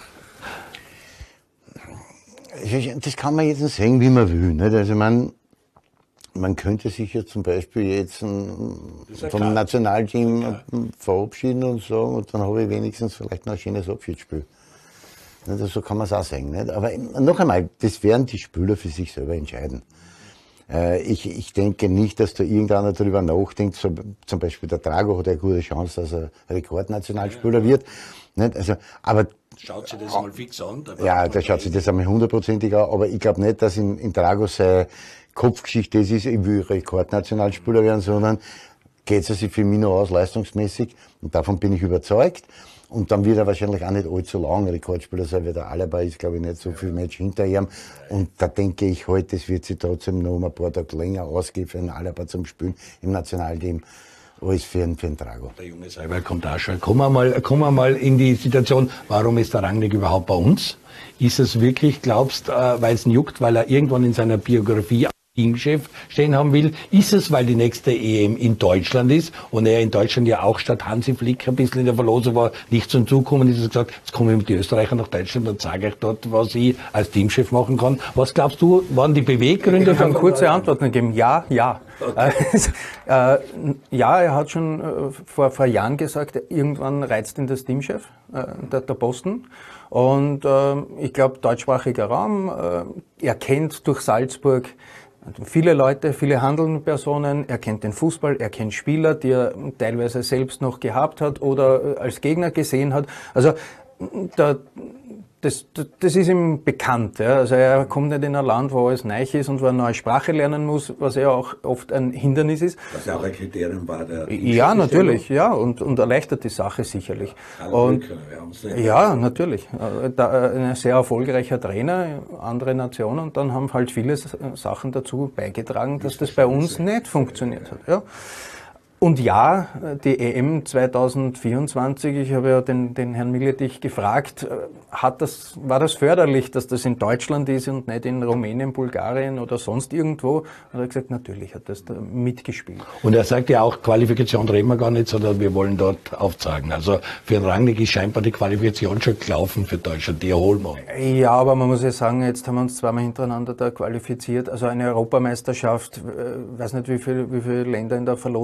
Das kann man jetzt sehen, wie man will. Nicht? Also man könnte sich ja zum Beispiel jetzt vom Nationalteam verabschieden und sagen, und dann habe ich wenigstens vielleicht noch ein schönes Abschiedsspiel. Also so kann man es auch sehen. Nicht? Aber noch einmal, das werden die Spieler für sich selber entscheiden. Ich denke nicht, dass da irgendeiner darüber nachdenkt, so, zum Beispiel der Drago hat eine gute Chance, dass er Rekordnationalspieler wird. Nicht? Also, aber schaut sich das einmal fix an? Ja, der schaut sich das einmal 100%ig an, aber ich glaube nicht, dass in Drago seine Kopfgeschichte das ist, ich will Rekordnationalspieler werden, sondern geht es sich für mich noch aus, leistungsmäßig, und davon bin ich überzeugt. Und dann wird er wahrscheinlich auch nicht allzu lang Rekordspieler sein, weil der Alaba ist, glaube ich, nicht so viel Match hinter ihm. Und da denke ich halt, das wird sich trotzdem noch ein paar Tage länger ausgehen für einen Alaba zum Spielen im Nationalteam, als für einen Drago. Der junge Seiber kommt auch schon. Kommen wir mal in die Situation, warum ist der Rangnick überhaupt bei uns? Ist es wirklich, glaubst du, weil es ihn juckt, weil er irgendwann in seiner Biografie Teamchef stehen haben will? Ist es, weil die nächste EM in Deutschland ist und er in Deutschland ja auch statt Hansi Flick ein bisschen in der Verlosung war, nicht zum Zug kommen ist, er gesagt, jetzt kommen mit die Österreicher nach Deutschland und sage ich dort, was ich als Teamchef machen kann. Was glaubst du, waren die Beweggründe? Ich kann kurze Antworten geben. Ja, ja. Okay. Ja, er hat schon vor Jahren gesagt, irgendwann reizt ihn das Teamchef, der Posten. Und ich glaube, deutschsprachiger Raum, er kennt durch Salzburg viele Leute, viele handelnde Personen, er kennt den Fußball, er kennt Spieler, die er teilweise selbst noch gehabt hat oder als Gegner gesehen hat. Also das ist ihm bekannt. Ja. Also er kommt nicht in ein Land, wo alles neu ist und wo er eine neue Sprache lernen muss, was ja auch oft ein Hindernis ist. Was ja auch ein Kriterium war. Ja, natürlich, ja, und erleichtert die Sache sicherlich. Und ja, natürlich. Ein sehr erfolgreicher Trainer, andere Nationen, und dann haben halt viele Sachen dazu beigetragen, dass das bei uns nicht funktioniert hat. Ja. Und ja, die EM 2024, ich habe ja den Herrn Miletich gefragt, war das förderlich, dass das in Deutschland ist und nicht in Rumänien, Bulgarien oder sonst irgendwo? Und er hat gesagt, natürlich hat das da mitgespielt. Und er sagt ja auch, Qualifikation reden wir gar nicht, sondern wir wollen dort aufzeigen. Also für den Rangnick ist scheinbar die Qualifikation schon gelaufen für Deutschland, die erholen wir. Ja, aber man muss ja sagen, jetzt haben wir uns zweimal hintereinander da qualifiziert. Also eine Europameisterschaft, weiß nicht, wie viele Länder in der Verlosung sind.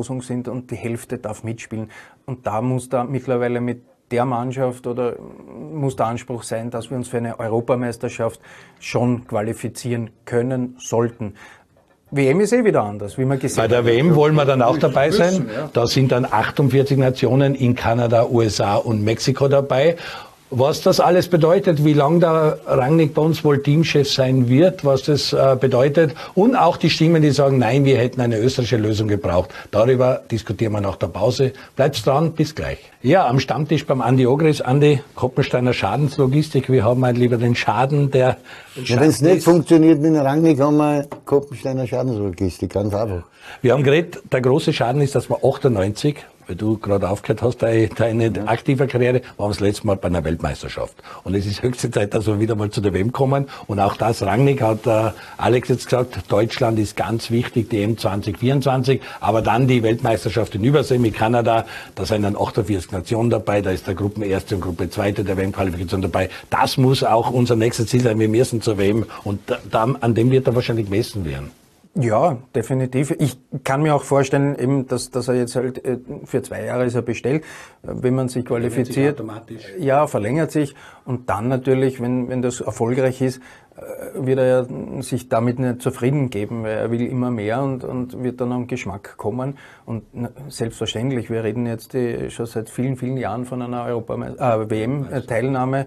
und die Hälfte darf mitspielen. Und da muss da mittlerweile mit der Mannschaft oder muss der Anspruch sein, dass wir uns für eine Europameisterschaft schon qualifizieren können sollten. WM ist wieder anders, wie man gesehen hat. Bei der WM wollen wir dann auch dabei sein. Da sind dann 48 Nationen in Kanada, USA und Mexiko dabei. Was das alles bedeutet, wie lange der Rangnick bei uns wohl Teamchef sein wird, was das bedeutet und auch die Stimmen, die sagen, nein, wir hätten eine österreichische Lösung gebraucht. Darüber diskutieren wir nach der Pause. Bleibt dran, bis gleich. Ja, am Stammtisch beim Andi Ogris. Andi, Koppensteiner Schadenslogistik. Wir haben halt lieber den Schaden, der... Ja, wenn es nicht funktioniert mit dem Rangnick, haben wir Koppensteiner Schadenslogistik, ganz einfach. Wir haben geredet, der große Schaden ist, dass wir 98, weil du gerade aufgehört hast, deine aktive Karriere, waren wir das letzte Mal bei einer Weltmeisterschaft. Und es ist höchste Zeit, dass wir wieder mal zu der WM kommen. Und auch das, Rangnick hat Alex jetzt gesagt, Deutschland ist ganz wichtig, die EM 2024, aber dann die Weltmeisterschaft in Übersee mit Kanada, da sind dann 48 Nationen dabei, da ist der Gruppenerste und Gruppe Zweite der WM-Qualifikation dabei. Das muss auch unser nächstes Ziel sein, wir müssen zur WM und an dem wird er wahrscheinlich gemessen werden. Ja, definitiv. Ich kann mir auch vorstellen, eben, dass er jetzt halt für 2 Jahre ist er bestellt, wenn man sich qualifiziert. Ja, verlängert sich. Und dann natürlich, wenn das erfolgreich ist, wird er ja sich damit nicht zufrieden geben, weil er will immer mehr und wird dann am Geschmack kommen. Und selbstverständlich, wir reden jetzt schon seit vielen, vielen Jahren von einer WM-Teilnahme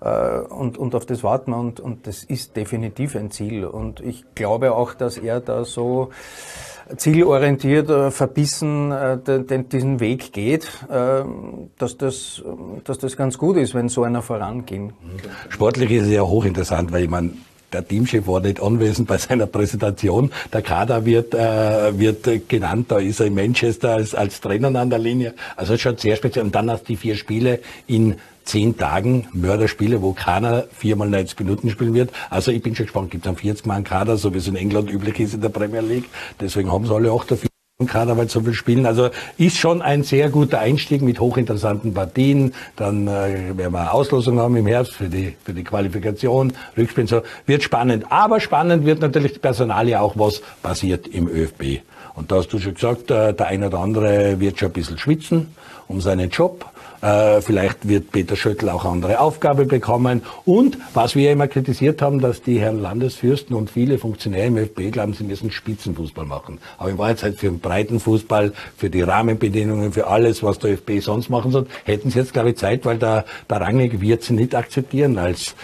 und auf das warten wir und das ist definitiv ein Ziel. Und ich glaube auch, dass er da so zielorientiert, verbissen diesen Weg geht, dass das ganz gut ist, wenn so einer voranging. Sportlich ist es ja hochinteressant, weil ich meine, der Teamchef war nicht anwesend bei seiner Präsentation. Der Kader wird genannt, da ist er in Manchester als Trainer an der Linie. Also schon sehr speziell. Und dann hast du die 4 Spiele in 10 Tagen, Mörderspiele, wo keiner 4 mal 90 Minuten spielen wird. Also ich bin schon gespannt, gibt es einen 40-Mann-Kader, so wie es in England üblich ist in der Premier League. Deswegen haben sie alle 48 Kader, weil so viel spielen. Also ist schon ein sehr guter Einstieg mit hochinteressanten Partien. Dann werden wir eine Auslosung haben im Herbst für die Qualifikation, Rückspielen. So wird spannend. Aber spannend wird natürlich die Personalie auch, was passiert im ÖFB. Und da hast du schon gesagt, der eine oder andere wird schon ein bisschen schwitzen um seinen Job. Vielleicht wird Peter Schöttl auch eine andere Aufgabe bekommen. Und was wir immer kritisiert haben, dass die Herren Landesfürsten und viele Funktionäre im ÖFB glauben, sie müssen Spitzenfußball machen. Aber in Wahrheit für den breiten Fußball, für die Rahmenbedingungen, für alles, was der ÖFB sonst machen soll, hätten sie jetzt, glaube ich, Zeit, weil der Rangnick wird sie nicht akzeptieren als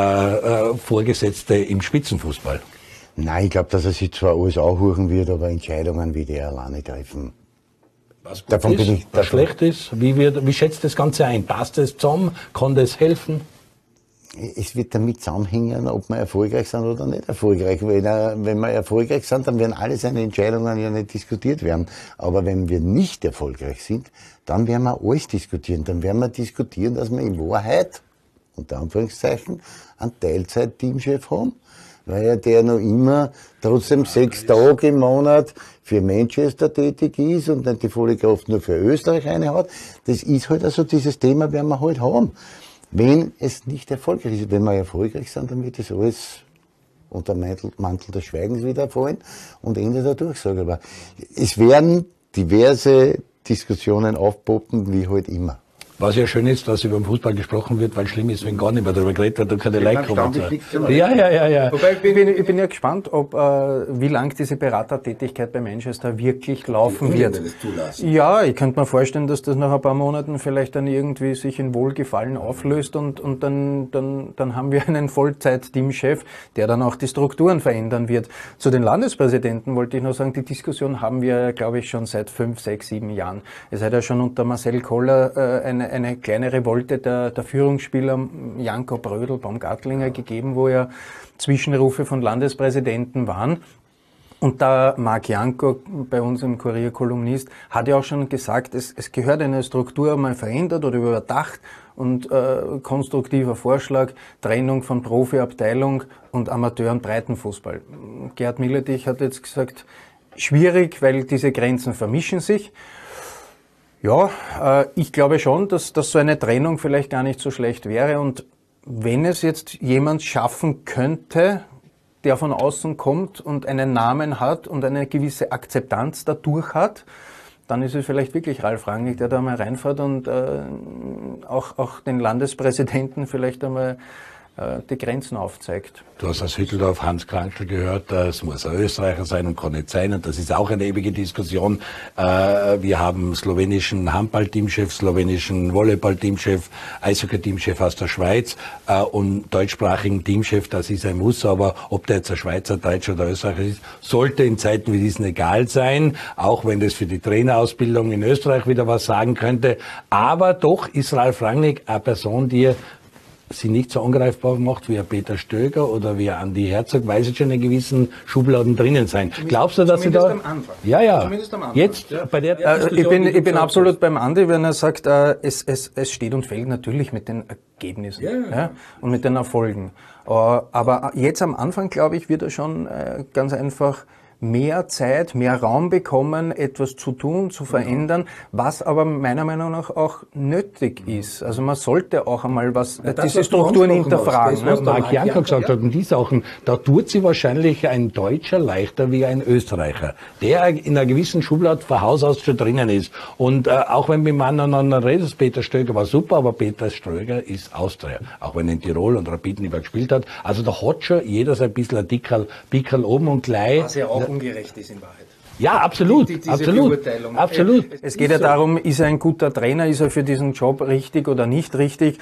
Vorgesetzte im Spitzenfußball. Nein, ich glaube, dass er sich zwar alles anhören wird, aber Entscheidungen wird er alleine treffen. Was gut ist, was schlecht ist, wie schätzt das Ganze ein? Passt es zusammen? Kann das helfen? Es wird damit zusammenhängen, ob wir erfolgreich sind oder nicht erfolgreich. Wenn wir erfolgreich sind, dann werden alle seine Entscheidungen ja nicht diskutiert werden. Aber wenn wir nicht erfolgreich sind, dann werden wir alles diskutieren. Dann werden wir diskutieren, dass wir in Wahrheit, unter Anführungszeichen, einen Teilzeit-Teamchef haben. Weil ja der noch immer trotzdem 6 Tage im Monat für Manchester tätig ist und nicht die volle Kraft nur für Österreich eine hat. Das ist halt also dieses Thema, werden wir halt haben. Wenn es nicht erfolgreich ist, wenn wir erfolgreich sind, dann wird das alles unter Mantel des Schweigens wieder fallen und Ende der Durchsage. Aber es werden diverse Diskussionen aufpoppen, wie halt immer. Was ja schön ist, dass über den Fußball gesprochen wird, weil schlimm ist, wenn gar nicht mehr darüber geredet wird, da keine Leute kommen. Ja. Wobei ich bin ja gespannt, ob wie lang diese Beratertätigkeit bei Manchester wirklich laufen wird. Ja, ich könnte mir vorstellen, dass das nach ein paar Monaten vielleicht dann irgendwie sich in Wohlgefallen auflöst und dann haben wir einen Vollzeit-Teamchef, der dann auch die Strukturen verändern wird. Zu den Landespräsidenten wollte ich noch sagen, die Diskussion haben wir, glaube ich, schon seit 5, 6, 7 Jahren. Es hat ja schon unter Marcel Koller eine kleine Revolte der Führungsspieler Janko Brödel, Baumgartlinger gegeben, wo ja Zwischenrufe von Landespräsidenten waren. Und da Marc Janko, bei uns im Kurier-Kolumnist, hat ja auch schon gesagt, es gehört eine Struktur mal verändert oder überdacht und konstruktiver Vorschlag, Trennung von Profiabteilung und Amateur- und Breitenfußball. Gerhard Miletich hat jetzt gesagt, schwierig, weil diese Grenzen vermischen sich. Ja, ich glaube schon, dass so eine Trennung vielleicht gar nicht so schlecht wäre. Und wenn es jetzt jemand schaffen könnte, der von außen kommt und einen Namen hat und eine gewisse Akzeptanz dadurch hat, dann ist es vielleicht wirklich Ralf Rangnick, der da mal reinfährt und auch den Landespräsidenten vielleicht einmal die Grenzen aufzeigt. Du hast aus Hütteldorf Hans Krankl gehört, das muss ein Österreicher sein und kann nicht sein. Und das ist auch eine ewige Diskussion. Wir haben slowenischen Handball-Teamchef, slowenischen Volleyball-Teamchef, Eishockey-Teamchef aus der Schweiz und deutschsprachigen Teamchef, das ist ein Muss. Aber ob der jetzt ein Schweizer, Deutscher oder Österreicher ist, sollte in Zeiten wie diesen egal sein, auch wenn das für die Trainerausbildung in Österreich wieder was sagen könnte. Aber doch ist Ralf Rangnick eine Person, die sie nicht so angreifbar macht wie ein Peter Stöger oder wie ein Andi Herzog, weil sie schon in gewissen Schubladen drinnen sein. Glaubst du, dass sie da... Am Anfang. Ja, ja. Zumindest am Anfang. Jetzt bei der ich bin absolut beim Andi, wenn er sagt, es steht und fällt natürlich mit den Ergebnissen ja, und mit den Erfolgen. Aber jetzt am Anfang, glaube ich, wird er schon ganz einfach mehr Zeit, mehr Raum bekommen, etwas zu tun, zu verändern, was aber meiner Meinung nach auch nötig ist. Also man sollte auch einmal diese Strukturen hinterfragen. Was Marc Janka gesagt hat, und die Sachen, da tut sie wahrscheinlich ein Deutscher leichter wie ein Österreicher, der in einer gewissen Schublade von Haus aus schon drinnen ist. Und auch wenn wir miteinander reden, Peter Stöger war super, aber Peter Stöger ist Austria, auch wenn er in Tirol und Rapid nicht mehr gespielt hat. Also da hat schon jeder so ein bisschen ein Pickerl oben und gleich. Was ja auch ungerecht ist in Wahrheit. Ja, absolut, diese absolut, Beurteilung. absolut. Es geht ja darum, ist er ein guter Trainer, ist er für diesen Job richtig oder nicht richtig?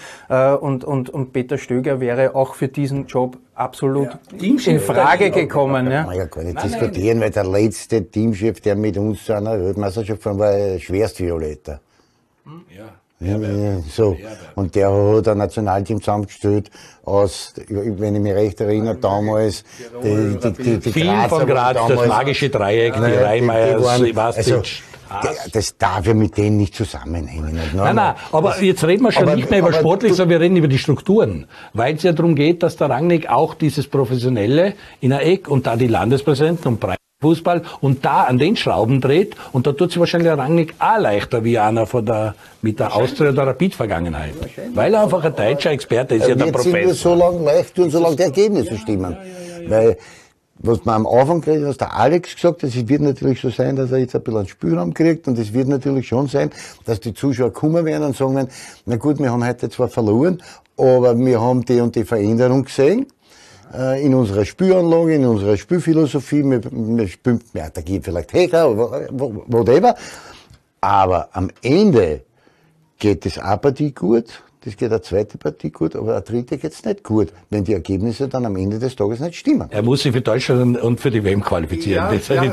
Und Peter Stöger wäre auch für diesen Job absolut in Frage gekommen. Ja. Man kann ja gar nicht diskutieren, weil der letzte Teamchef, der mit uns zu einer Weltmeisterschaft gefahren war, Schwerstvioletter. Ja. Ja, so. Und der hat ein Nationalteam zusammengestellt aus, wenn ich mich recht erinnere, damals die Vielen von Graz, das magische Dreieck, die Reimeiers, Ivastic. Das darf ja mit denen nicht zusammenhängen. Nein, aber jetzt reden wir schon nicht mehr über sportlich, sondern wir reden über die Strukturen. Weil es ja darum geht, dass der Rangnick auch dieses Professionelle in der Eck und da die Landespräsidenten und Fußball und da an den Schrauben dreht und da tut sich wahrscheinlich der Rangnick auch leichter wie einer mit der Austria oder Rapid-Vergangenheit. Weil er einfach ein deutscher Experte ist, ja der Professor. Nur so lange leicht tun, solange die Ergebnisse stimmen. Weil, was man am Anfang kriegt, was der Alex gesagt hat, es wird natürlich so sein, dass er jetzt ein bisschen einen Spielraum kriegt und es wird natürlich schon sein, dass die Zuschauer kommen werden und sagen werden, na gut, wir haben heute zwar verloren, aber wir haben die und die Veränderung gesehen. In unserer Spielanlage, in unserer Spielphilosophie, wir spielen, ja, da geht vielleicht Hecher, whatever. Aber am Ende geht das eine Partie gut, das geht eine zweite Partie gut, aber eine dritte geht's nicht gut, wenn die Ergebnisse dann am Ende des Tages nicht stimmen. Er muss sich für Deutschland und für die WM qualifizieren.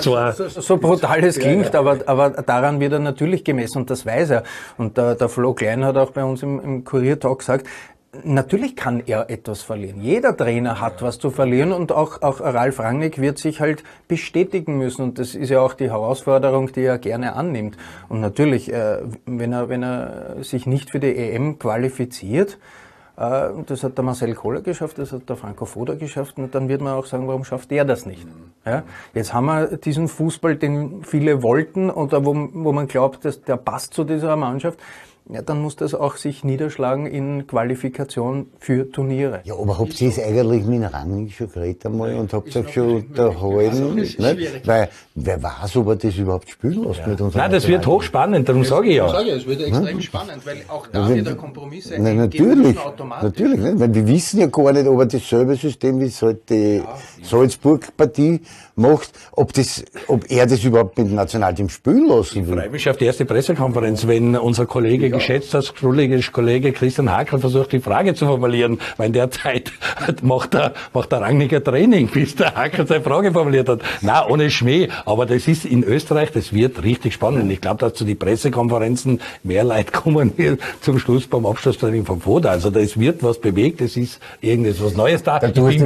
So brutal es klingt, aber daran wird er natürlich gemessen und das weiß er. Und der Flo Klein hat auch bei uns im Kurier-Talk gesagt, natürlich kann er etwas verlieren. Jeder Trainer hat was zu verlieren und auch Ralf Rangnick wird sich halt bestätigen müssen und das ist ja auch die Herausforderung, die er gerne annimmt. Und natürlich, wenn er sich nicht für die EM qualifiziert, das hat der Marcel Koller geschafft, das hat der Franco Foda geschafft und dann wird man auch sagen, warum schafft er das nicht? Ja? Jetzt haben wir diesen Fußball, den viele wollten oder wo man glaubt, dass der passt zu dieser Mannschaft. Ja, dann muss das auch sich niederschlagen in Qualifikation für Turniere. Ja, aber habt ihr es eigentlich mit Rangnick schon geredet einmal und habt euch schon unterhalten? Nicht? Weil, wer weiß, ob er das überhaupt spielen lässt mit uns. Nein, das wird hochspannend, darum sage ich ja. Es wird extrem spannend, weil auch da wird der Kompromiss sein. Nein, natürlich, nicht, weil wir wissen ja gar nicht, ob er dasselbe System, wie es halt die Salzburg-Partie macht, ob er das überhaupt mit dem Nationalteam spielen lassen will. Ich freue mich auf die erste Pressekonferenz, wenn unser Kollege, geschätzter Kollege Christian Hackl versucht, die Frage zu formulieren, weil in der Zeit macht der Rangnick ein Training, bis der Hackl seine Frage formuliert hat. Na, ohne Schmäh, aber das ist in Österreich, das wird richtig spannend. Ich glaube, dass zu die Pressekonferenzen mehr Leute kommen zum Schluss beim Abschlusstraining vom Foda. Also das wird was bewegt, es ist irgendwas Neues da.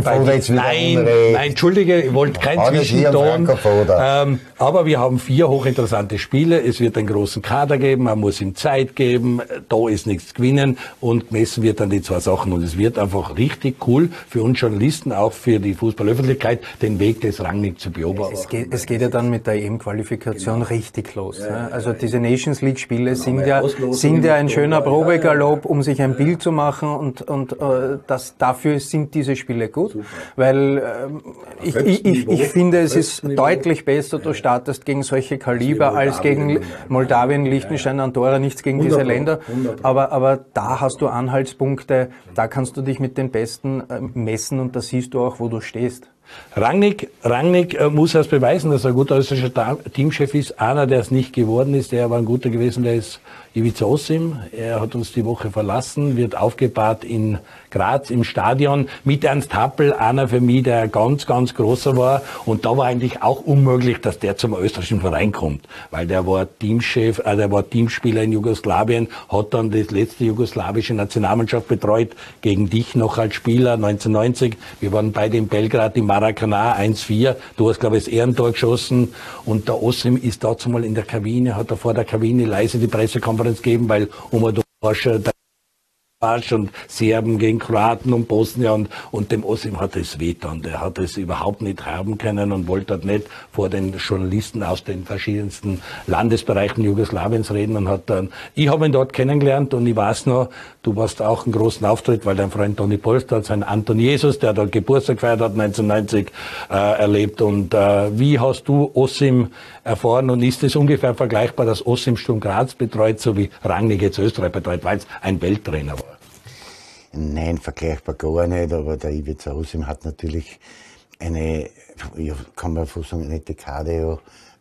Nein, entschuldige, ich wollte kein Zwischenton. Aber wir haben 4 hochinteressante Spiele, es wird einen großen Kader geben, man muss ihm Zeit geben. eben, da ist nichts zu gewinnen und gemessen wird dann die zwei Sachen. Und es wird einfach richtig cool für uns Journalisten, auch für die Fußballöffentlichkeit, den Weg des Rangnick zu beobachten. Es geht ja dann mit der EM-Qualifikation richtig los. Ja. Also diese Nations League-Spiele sind ja ein schöner Probegalopp, um sich ein Bild zu machen und dafür sind diese Spiele gut, super. Weil ich finde, es ist deutlich besser, du startest gegen solche Kaliber als gegen Moldawien, Liechtenstein, Andorra, nichts gegen diese Länder, aber da hast du Anhaltspunkte, da kannst du dich mit den Besten messen und da siehst du auch, wo du stehst. Rangnick muss erst beweisen, dass er ein guter österreichischer Teamchef ist. Einer, der es nicht geworden ist, der war ein guter gewesen, der ist Ivica Osim. Er hat uns die Woche verlassen, wird aufgebahrt in Graz im Stadion mit Ernst Happel, einer für mich, der ganz, ganz großer war. Und da war eigentlich auch unmöglich, dass der zum österreichischen Verein kommt, weil der war Teamchef, der war Teamspieler in Jugoslawien, hat dann das letzte jugoslawische Nationalmannschaft betreut, gegen dich noch als Spieler 1990. Wir waren beide in Belgrad im Maracanã 1-4. Du hast, glaube ich, das Ehrentor geschossen. Und der Osim ist dazu mal in der Kabine, hat er vor der Kabine leise die Pressekonferenz gegeben, weil und Serben gegen Kroaten und Bosnier und dem Osim hat es wehtan. Der hat es überhaupt nicht haben können und wollte dort nicht vor den Journalisten aus den verschiedensten Landesbereichen Jugoslawiens reden und hat dann, ich habe ihn dort kennengelernt und ich weiß noch, du warst auch einen großen Auftritt, weil dein Freund Toni Polster hat seinen Anton Jesus, der dort Geburtstag gefeiert hat, 1990 erlebt. Und wie hast du Osim erfahren und ist es ungefähr vergleichbar, dass Osim Sturm Graz betreut, so wie Rangnick jetzt Österreich betreut, weil es ein Welttrainer war? Nein, vergleichbar gar nicht, aber der Ivica Osim hat natürlich eine, kann man fast sagen, eine Dekade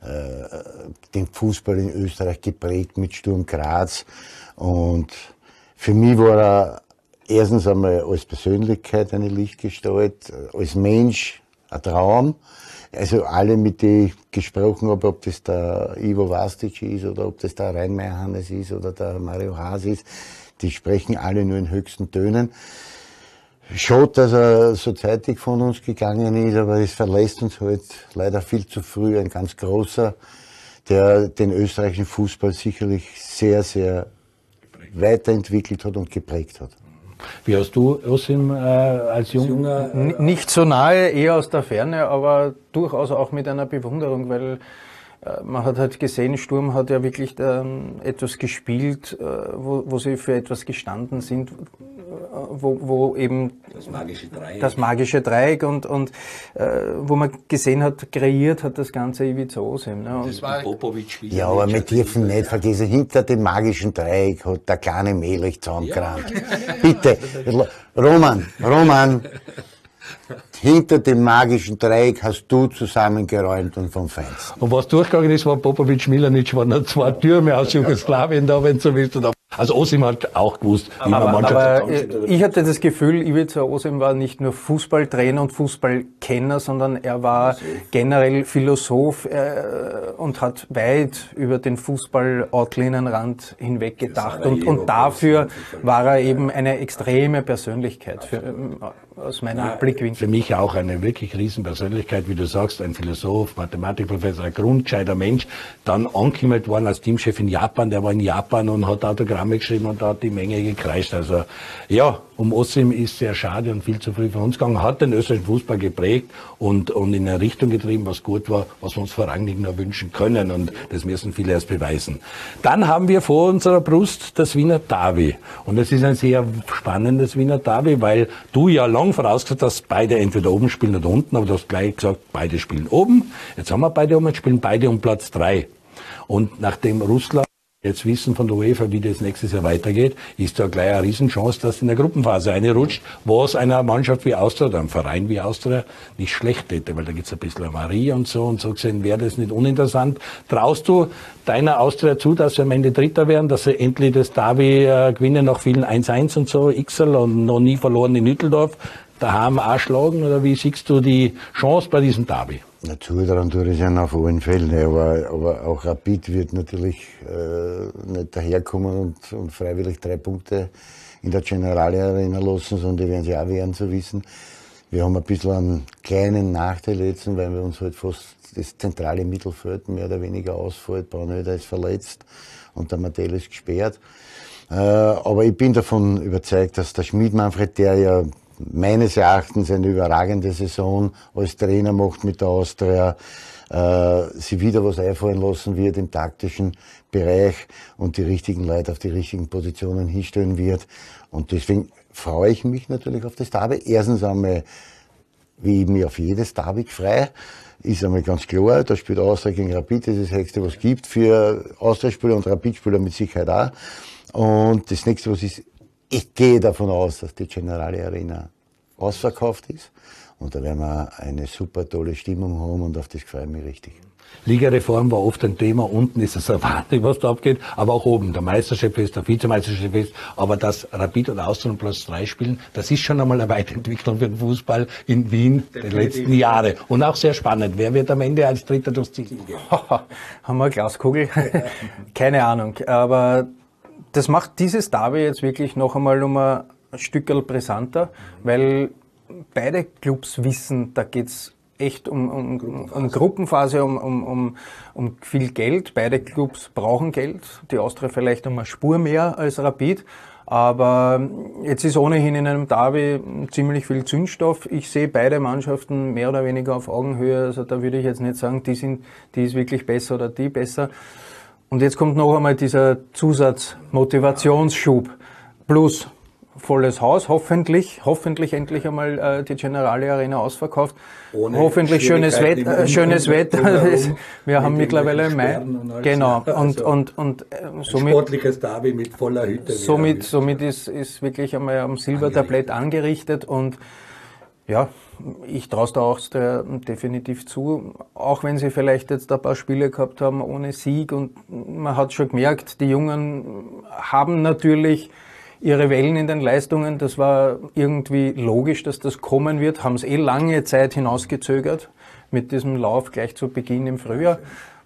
den Fußball in Österreich geprägt mit Sturm Graz. Und für mich war er erstens einmal als Persönlichkeit eine Lichtgestalt, als Mensch ein Traum. Also alle, mit denen ich gesprochen habe, ob das der Ivo Vastic ist oder ob das der Reinmeier Hannes ist oder der Mario Haas ist, die sprechen alle nur in höchsten Tönen. Schade, dass er so zeitig von uns gegangen ist, aber es verlässt uns halt leider viel zu früh ein ganz großer, der den österreichischen Fußball sicherlich sehr, sehr weiterentwickelt hat und geprägt hat. Wie hast du Osim als Junger? Nicht so nahe, eher aus der Ferne, aber durchaus auch mit einer Bewunderung, weil man hat halt gesehen, Sturm hat ja wirklich etwas gespielt, wo sie für etwas gestanden sind, wo eben das magische Dreieck und wo man gesehen hat, kreiert hat das ganze Ivica Osim. Ne? Das war Popovic-Spiel. Ja, aber wir dürfen nicht vergessen, hinter dem magischen Dreieck hat der kleine Melich zusammengerannt. Bitte, Roman, hinter dem magischen Dreieck hast du zusammengeräumt und vom Feinsten. Und was durchgegangen ist, war Popovic, Milanic, waren noch zwei Türme aus Jugoslawien da, wenn du so willst. Also Osim hat auch gewusst, wie man aber ich hatte das Gefühl, Ivica Osim war nicht nur Fußballtrainer und Fußballkenner, sondern er war generell Philosoph und hat weit über den Fußball-Outlinienrand hinweg gedacht. Und dafür war er eben eine extreme Persönlichkeit aus meinem Blickwinkel. Für mich auch eine wirklich Riesenpersönlichkeit, wie du sagst, ein Philosoph, Mathematikprofessor, ein grundgescheiter Mensch, dann angehimmelt worden als Teamchef in Japan, der war in Japan und hat Autogramme geschrieben und da hat die Menge gekreischt. Also ja, um Osim ist sehr schade und viel zu früh von uns gegangen, hat den österreichischen Fußball geprägt und in eine Richtung getrieben, was gut war, was wir uns vor Rangnick nur wünschen können und das müssen viele erst beweisen. Dann haben wir vor unserer Brust das Wiener Derby und es ist ein sehr spannendes Wiener Derby, weil du ja lang vorausgesagt hast, beide entweder oben spielen oder unten, aber du hast gleich gesagt, beide spielen oben. Jetzt haben wir beide oben, jetzt spielen beide um Platz 3. Und nachdem Russland jetzt wissen von der UEFA, wie das nächstes Jahr weitergeht, ist da gleich eine Riesenchance, dass in der Gruppenphase eine rutscht, was einer Mannschaft wie Austria oder einem Verein wie Austria nicht schlecht hätte, weil da gibt's ein bisschen Marie und so gesehen wäre das nicht uninteressant. Traust du deiner Austria zu, dass sie am Ende Dritter werden, dass sie endlich das Derby gewinnen nach vielen 1-1 und so, Xl und noch nie verloren in Nütteldorf, daheim auch schlagen, oder wie siehst du die Chance bei diesem Derby? Natürlich, daran tue ich ja auf allen Fällen, aber auch Rapid wird natürlich nicht daherkommen und freiwillig 3 Punkte in der Generale Arena lassen, sondern die werden sie auch wehren zu wissen. Wir haben ein bisschen einen kleinen Nachteil jetzt, weil wir uns halt fast das zentrale Mittelfeld mehr oder weniger ausfällt. Braunöder ist verletzt und der Martel ist gesperrt. Aber ich bin davon überzeugt, dass der Schmid Manfred, der ja meines Erachtens eine überragende Saison als Trainer macht mit der Austria, sich wieder was einfallen lassen wird im taktischen Bereich und die richtigen Leute auf die richtigen Positionen hinstellen wird. Und deswegen freue ich mich natürlich auf das Derby. Erstens einmal, wie ich mich auf jedes Derby freue, ist einmal ganz klar, da spielt Austria gegen Rapid, das ist das Höchste, was es gibt für Austria-Spieler und Rapid-Spieler mit Sicherheit auch. Und das Nächste, was ist, ich gehe davon aus, dass die Generali Arena ausverkauft ist. Und da werden wir eine super tolle Stimmung haben und auf das freue ich mich richtig. Ligareform war oft ein Thema. Unten ist es erwartet, was da abgeht, aber auch oben. Der Meisterchef ist, der Vizemeisterchef ist. Aber dass Rapid und Austria um Platz 3 spielen, das ist schon einmal eine Weiterentwicklung für den Fußball in Wien der letzten Jahre. Und auch sehr spannend. Wer wird am Ende als Dritter durchs Ziel gehen? Haben wir eine Glaskugel? Keine Ahnung. Aber das macht dieses Derby jetzt wirklich noch einmal um ein Stückerl brisanter, weil beide Clubs wissen, da geht's echt um Gruppenphase, um viel Geld. Beide Clubs brauchen Geld. Die Austria vielleicht um eine Spur mehr als Rapid. Aber jetzt ist ohnehin in einem Derby ziemlich viel Zündstoff. Ich sehe beide Mannschaften mehr oder weniger auf Augenhöhe. Also da würde ich jetzt nicht sagen, die ist wirklich besser oder die besser. Und jetzt kommt noch einmal dieser Zusatzmotivationsschub. Plus volles Haus, hoffentlich endlich einmal die Generali Arena ausverkauft. Ohne hoffentlich schönes Wetter. Wir haben mittlerweile Mai. Genau. Und somit sportliches Derby mit voller Hütte. Somit ist wirklich einmal am Silbertablett angerichtet und ja, ich traue es der Austria definitiv zu, auch wenn sie vielleicht jetzt ein paar Spiele gehabt haben ohne Sieg und man hat schon gemerkt, die Jungen haben natürlich ihre Wellen in den Leistungen, das war irgendwie logisch, dass das kommen wird, haben es lange Zeit hinausgezögert mit diesem Lauf gleich zu Beginn im Frühjahr.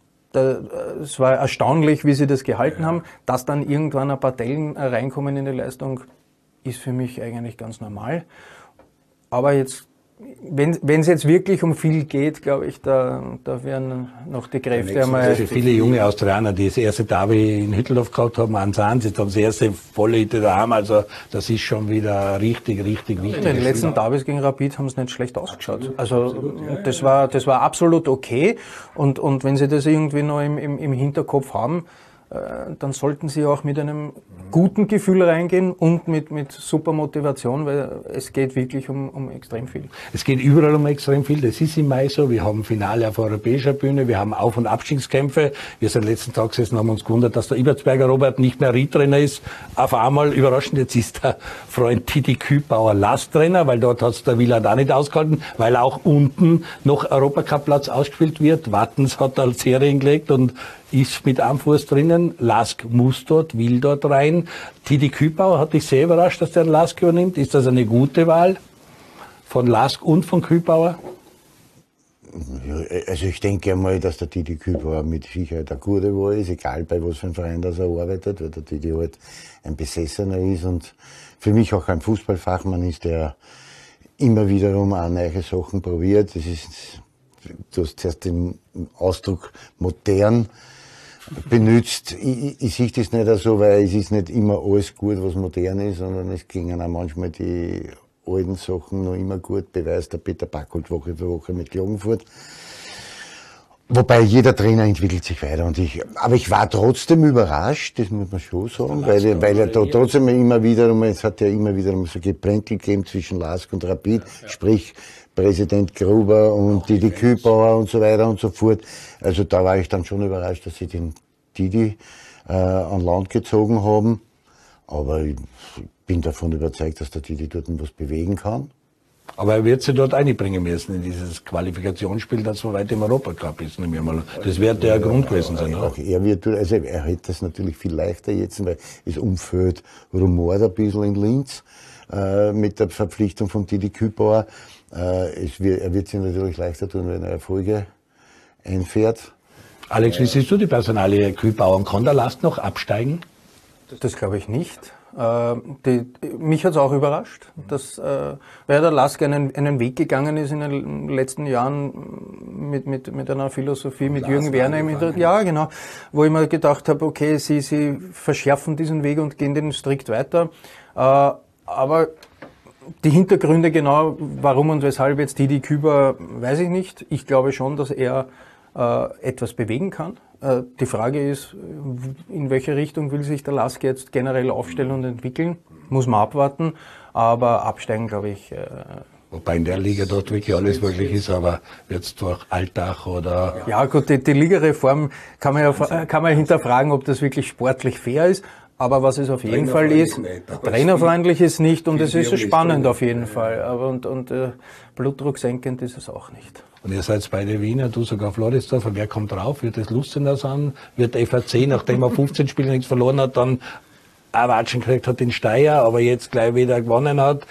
Es war erstaunlich, wie sie das gehalten haben, dass dann irgendwann ein paar Dellen reinkommen in die Leistung, ist für mich eigentlich ganz normal. Aber jetzt, wenn es jetzt wirklich um viel geht, glaube ich, da werden noch die Kräfte einmal... Für viele junge Australier, die das erste Derby in Hütteldorf gehabt haben, an Sand, jetzt haben sie das erste volle Hütte daheim, also das ist schon wieder richtig wichtig. In den letzten Derbys gegen Rapid haben es nicht schlecht ausgeschaut. Also das war absolut okay und wenn sie das irgendwie noch im Hinterkopf haben, dann sollten sie auch mit einem guten Gefühl reingehen und mit super Motivation, weil es geht wirklich um extrem viel. Es geht überall um extrem viel, das ist im Mai so. Wir haben Finale auf europäischer Bühne, wir haben Auf- und Abstiegskämpfe. Wir sind letzten Tag gesessen, haben uns gewundert, dass der Ibertsberger Robert nicht mehr Riedtrainer ist. Auf einmal überraschend, jetzt ist der Freund Titi Kübauer Lasttrainer, weil dort hat es der Wieland auch nicht ausgehalten, weil auch unten noch Europacup-Platz ausgespielt wird. Wattens hat da Serien gelegt und ist mit einem Fuß drinnen. Lask muss dort, will dort rein. Titi Kübauer hat dich sehr überrascht, dass der Lask übernimmt. Ist das eine gute Wahl von Lask und von Kübauer? Also ich denke einmal, dass der Titi Kübauer mit Sicherheit eine gute Wahl ist, egal bei was für einem Verein das er arbeitet, weil der Titi halt ein Besessener ist und für mich auch ein Fußballfachmann ist, der immer wiederum auch neue Sachen probiert. Das ist, du hast zuerst den Ausdruck modern benutzt. Ich sehe das nicht so, weil es ist nicht immer alles gut, was modern ist, sondern es gingen auch manchmal die alten Sachen noch immer gut. Beweist der Peter Backholt Woche für Woche mit Klagenfurt. Wobei jeder Trainer entwickelt sich weiter aber ich war trotzdem überrascht, das muss man schon sagen, weil er da trotzdem immer wieder, es hat ja immer wieder so Geplänkel gegeben zwischen Lask und Rapid, sprich Präsident Gruber und Titi Kübauer und so weiter und so fort. Also da war ich dann schon überrascht, dass sie den Titi an Land gezogen haben. Aber ich bin davon überzeugt, dass der Titi dort was bewegen kann. Aber er wird sie dort einbringen müssen in dieses Qualifikationsspiel, das so weit im Europacup ist, nämlich mal. Das wird der Grund gewesen sein, oder? Auch er hätte das natürlich viel leichter jetzt, weil es umfällt rumort ein bisschen in Linz mit der Verpflichtung von Titi Kübauer. Er wird sich natürlich leichter tun, wenn er Erfolge einfährt. Alex, wie siehst du die Personalie Kübauer? Und kann der Last noch absteigen? Das glaube ich nicht. Mich hat es auch überrascht, dass Werder Lask einen Weg gegangen ist in den letzten Jahren mit einer Philosophie, mit Jürgen Werner im Hintergrund. Ja, genau. Wo ich mir gedacht habe, okay, sie verschärfen diesen Weg und gehen den strikt weiter. Aber die Hintergründe genau, warum und weshalb jetzt Didi Küber, weiß ich nicht. Ich glaube schon, dass er etwas bewegen kann. Die Frage ist, in welche Richtung will sich der Lask jetzt generell aufstellen und entwickeln? Muss man abwarten, aber absteigen, glaube ich. Wobei in der Liga dort wirklich alles möglich ist, aber jetzt durch Alltag oder... Ja gut, die Ligareform kann man hinterfragen, ob das wirklich sportlich fair ist. Aber was es auf jeden Fall ist, trainerfreundlich ist nicht und es ist spannend auf jeden Fall. Aber und Blutdruck senkend ist es auch nicht. Und ihr seid beide Wiener, du sogar Floridsdorfer. Wer kommt drauf? Wird es Lustenau sein? Wird der FAC, nachdem er 15 Spiele nichts verloren hat, dann auch Watschen gekriegt hat in Steyr, aber jetzt gleich wieder gewonnen hat?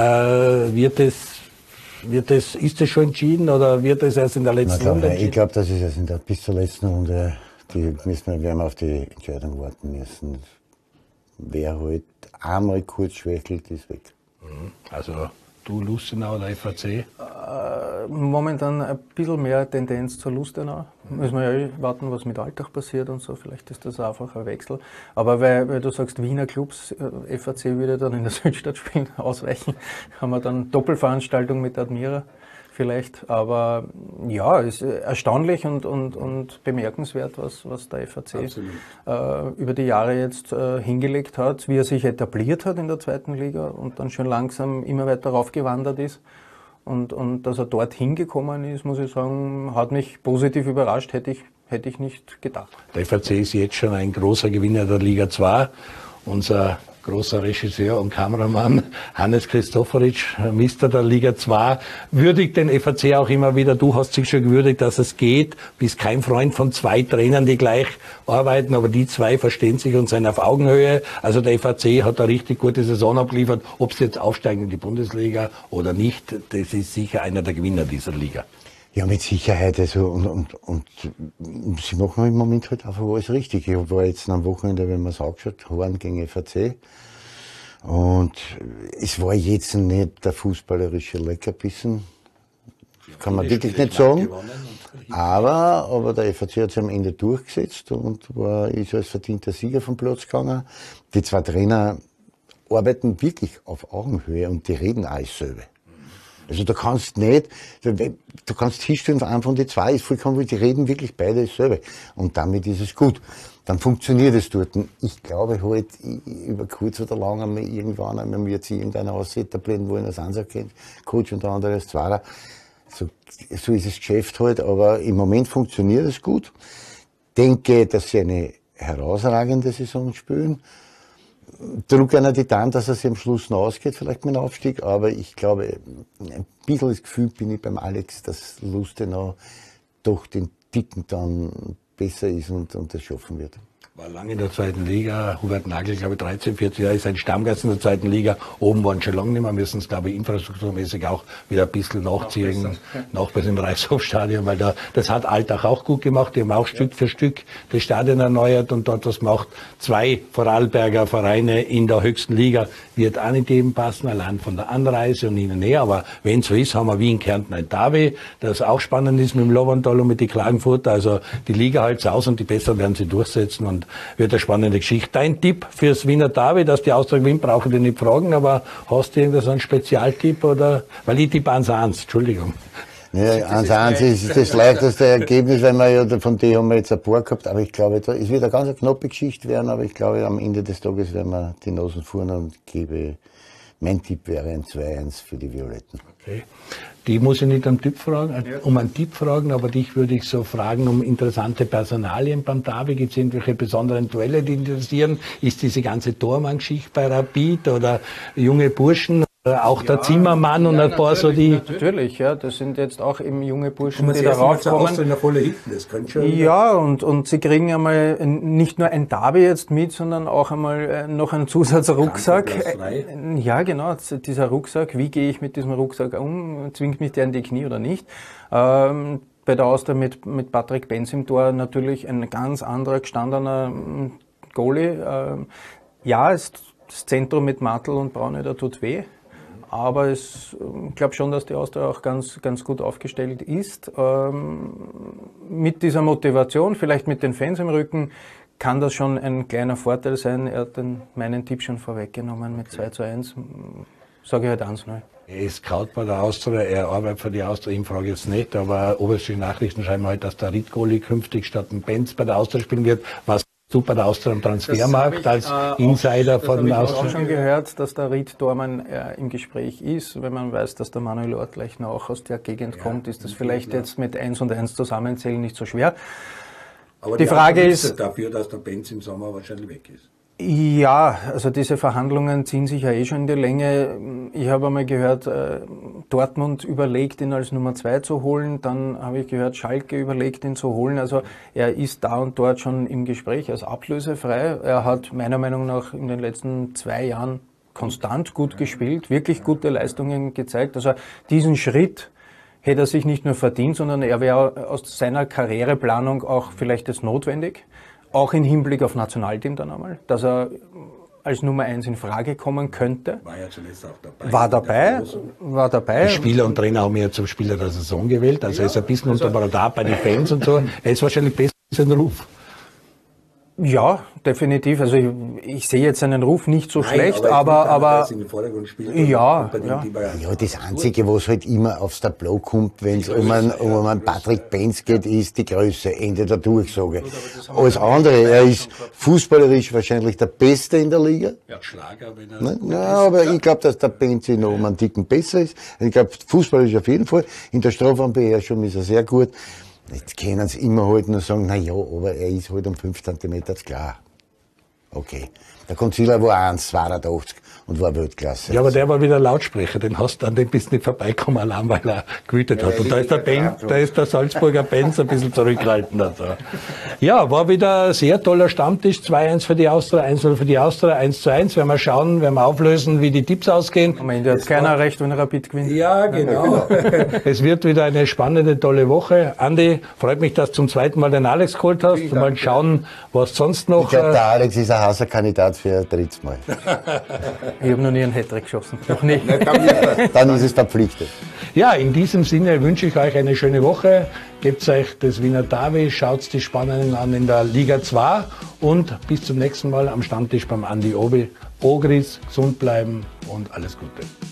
Ist das schon entschieden oder wird es erst in der letzten Runde entschieden? Ich glaube, das ist erst bis zur letzten Runde. Wir haben auf die Entscheidung warten müssen. Wer halt einmal kurz schwächelt, ist weg. Also du Lustenau oder FAC? Momentan ein bisschen mehr Tendenz zur Lustenau. Müssen wir ja warten, was mit Alltag passiert und so. Vielleicht ist das einfach ein Wechsel. Aber weil du sagst, Wiener Clubs, FAC würde dann in der Südstadt spielen, ausweichen. Haben wir dann Doppelveranstaltung mit Admira vielleicht. Aber ja, ist erstaunlich und bemerkenswert, was der FAC über die Jahre jetzt hingelegt hat, wie er sich etabliert hat in der zweiten Liga und dann schon langsam immer weiter raufgewandert ist. Und dass er dort hingekommen ist, muss ich sagen, hat mich positiv überrascht, hätte ich nicht gedacht. Der FAC ist jetzt schon ein großer Gewinner der Liga 2. Unser großer Regisseur und Kameramann Hannes Christoforic, Mister der Liga 2, würdigt den FAC auch immer wieder. Du hast dich schon gewürdigt, dass es geht. Bist kein Freund von zwei Trainern, die gleich arbeiten, aber die zwei verstehen sich und sind auf Augenhöhe. Also der FAC hat eine richtig gute Saison abgeliefert. Ob sie jetzt aufsteigen in die Bundesliga oder nicht, das ist sicher einer der Gewinner dieser Liga. Ja, mit Sicherheit. Also, und sie machen im Moment halt einfach alles richtig. Ich war jetzt am Wochenende, wenn man es angeschaut, Horn gegen FAC. Und es war jetzt nicht der fußballerische Leckerbissen. Kann man wirklich nicht sagen. Aber der FAC hat sich am Ende durchgesetzt und ist als verdienter Sieger vom Platz gegangen. Die zwei Trainer arbeiten wirklich auf Augenhöhe und die reden alles selber. Also du kannst hinstellen von einem von den zwei, ist vollkommen, die reden wirklich beide dasselbe. Und damit ist es gut. Dann funktioniert es dort. Und ich glaube halt, über kurz oder lang einmal irgendwann einmal wird sich irgendeiner etablieren wollen als Ansatz-Coach und der andere als Zweiter. So ist das Geschäft halt, aber im Moment funktioniert es gut. Denke, dass sie eine herausragende Saison spielen. Drücke einer die Daumen, dass es am Schluss noch ausgeht, vielleicht mit dem Aufstieg, aber ich glaube, ein bisschen das Gefühl bin ich beim Alex, dass Lustenau doch den Ticken dann besser ist und das schaffen wird. War lange in der zweiten Liga. Hubert Nagel, glaube ich, 13, 14 Jahre ist ein Stammgast in der zweiten Liga. Oben waren schon lange nicht mehr, müssen es, glaube ich, infrastrukturmäßig auch wieder ein bisschen nachziehen, nachbessern im Reichshofstadion, weil das hat Alltag auch gut gemacht. Die haben auch Stück für Stück das Stadion erneuert und dort was gemacht. 2 Vorarlberger Vereine in der höchsten Liga wird auch nicht jedem passen, allein von der Anreise und ihnen näher. Aber wenn es so ist, haben wir wie in Kärnten ein Derby, das auch spannend ist mit dem Loventhal und mit den Klagenfurter. Also die Liga halt's aus und die Besseren werden sie durchsetzen und wird eine spannende Geschichte. Dein Tipp fürs Wiener Derby, dass die Austria gewinnt, brauche ich dich nicht fragen, aber hast du irgendwas einen Spezialtipp oder? Weil ich tippe 1-1, Entschuldigung. Ja, 1-1 ist das leichteste Ergebnis, weil wir ja von dem haben wir jetzt ein paar gehabt, aber ich glaube, es wird eine ganz knappe Geschichte werden, aber ich glaube, am Ende des Tages werden wir die Nasen fuhren und mein Tipp wäre ein 2-1 für die Violetten. Okay. Die muss ich nicht um einen Tipp fragen, aber dich würde ich so fragen um interessante Personalien beim Derby. Gibt es irgendwelche besonderen Duelle, die interessieren? Ist diese ganze Tormann-Geschichte bei Rapid oder junge Burschen? Auch der Zimmermann und ein paar so die... Natürlich, ja, das sind jetzt auch eben junge Burschen, die da raufkommen. Ja, und sie kriegen einmal nicht nur ein Derby jetzt mit, sondern auch einmal noch einen Zusatzrucksack. Ja, genau, dieser Rucksack. Wie gehe ich mit diesem Rucksack um? Zwingt mich der in die Knie oder nicht? Bei der Austria mit Patrick Benz im Tor natürlich ein ganz anderer gestandener Goalie. Ja, ist das Zentrum mit Matl und Braune, da tut weh. Aber ich glaube schon, dass die Austria auch ganz gut aufgestellt ist. Mit dieser Motivation, vielleicht mit den Fans im Rücken, kann das schon ein kleiner Vorteil sein. Er hat meinen Tipp schon vorweggenommen mit 2:1. Sage ich halt 1:0. Er ist Scout bei der Austria, er arbeitet für die Austria, ihm frage ich jetzt nicht, aber oberste Nachrichten schreiben halt, dass der Rittgoli künftig statt dem Benz bei der Austria spielen wird. Was du bei der Austria am Transfermarkt als Insider von der Austria? Ich habe auch schon gehört, dass der Ritt Dormann im Gespräch ist. Wenn man weiß, dass der Manuel Ortlechner auch aus der Gegend kommt, ist das vielleicht jetzt mit 1 und 1 zusammenzählen nicht so schwer. Aber die Frage ist dafür, dass der Benz im Sommer wahrscheinlich weg ist. Ja, also diese Verhandlungen ziehen sich ja eh schon in die Länge. Ich habe einmal gehört, Dortmund überlegt, ihn als Nummer 2 zu holen. Dann habe ich gehört, Schalke überlegt, ihn zu holen. Also er ist da und dort schon im Gespräch als ablösefrei. Er hat meiner Meinung nach in den letzten 2 Jahren konstant gut gespielt, wirklich gute Leistungen gezeigt. Also diesen Schritt hätte er sich nicht nur verdient, sondern er wäre aus seiner Karriereplanung auch vielleicht jetzt notwendig. Auch im Hinblick auf Nationalteam dann einmal, dass er als Nummer 1 in Frage kommen könnte. War ja zuletzt auch dabei. War dabei. Die Spieler und Trainer haben ihn ja zum Spieler der Saison gewählt, also er ist ein bisschen unter dem Radar bei den Fans und so. Er ist wahrscheinlich besser als sein Ruf. Ja, definitiv. Also ich sehe jetzt seinen Ruf nicht so Nein, schlecht, aber in den Vordergrund spielt ja. Ja, das Einzige, was halt immer aufs Tableau kommt, wenn es um einen Patrick Benz geht, ist die Größe, Ende der Durchsage. Alles andere, er ist fußballerisch wahrscheinlich der Beste in der Liga. Ja, Schlager, wenn er... Ja, aber ich glaube, dass der Benz noch um einen Ticken besser ist. Ich glaube, fußballerisch auf jeden Fall. In der Strafraumbeherrschung ist er sehr gut. Jetzt können sie immer halt nur sagen, na ja, aber er ist halt um 5 cm klar. Okay. Der Concealer war 1,82 und war Weltklasse. Ja, aber der war wieder Lautsprecher, an dem bist du nicht vorbeikommen, allein weil er gewütet hat. Und da ist der Salzburger Benz ein bisschen zurückhaltender. So. Ja, war wieder ein sehr toller Stammtisch. 2:1 für die Austria, 1:0 für die Austria, 1:1. Werden wir schauen, werden wir auflösen, wie die Tipps ausgehen. Am Ende hat keiner recht, wenn Rapid gewinnt. Ja, genau. Es wird wieder eine spannende, tolle Woche. Andi, freut mich, dass du zum zweiten Mal den Alex geholt hast. Mal schauen, was sonst noch... Ich glaube, der Alex ist ein heißer Kandidat für ein drittes Mal. Ich habe noch nie einen Hattrick geschossen. Noch nie. Dann ist es verpflichtet. Ja, in diesem Sinne wünsche ich euch eine schöne Woche. Gebt euch das Wiener Derby, schaut die Spannenden an in der Liga 2 und bis zum nächsten Mal am Stammtisch beim Andi Obi. Ogris, gesund bleiben und alles Gute.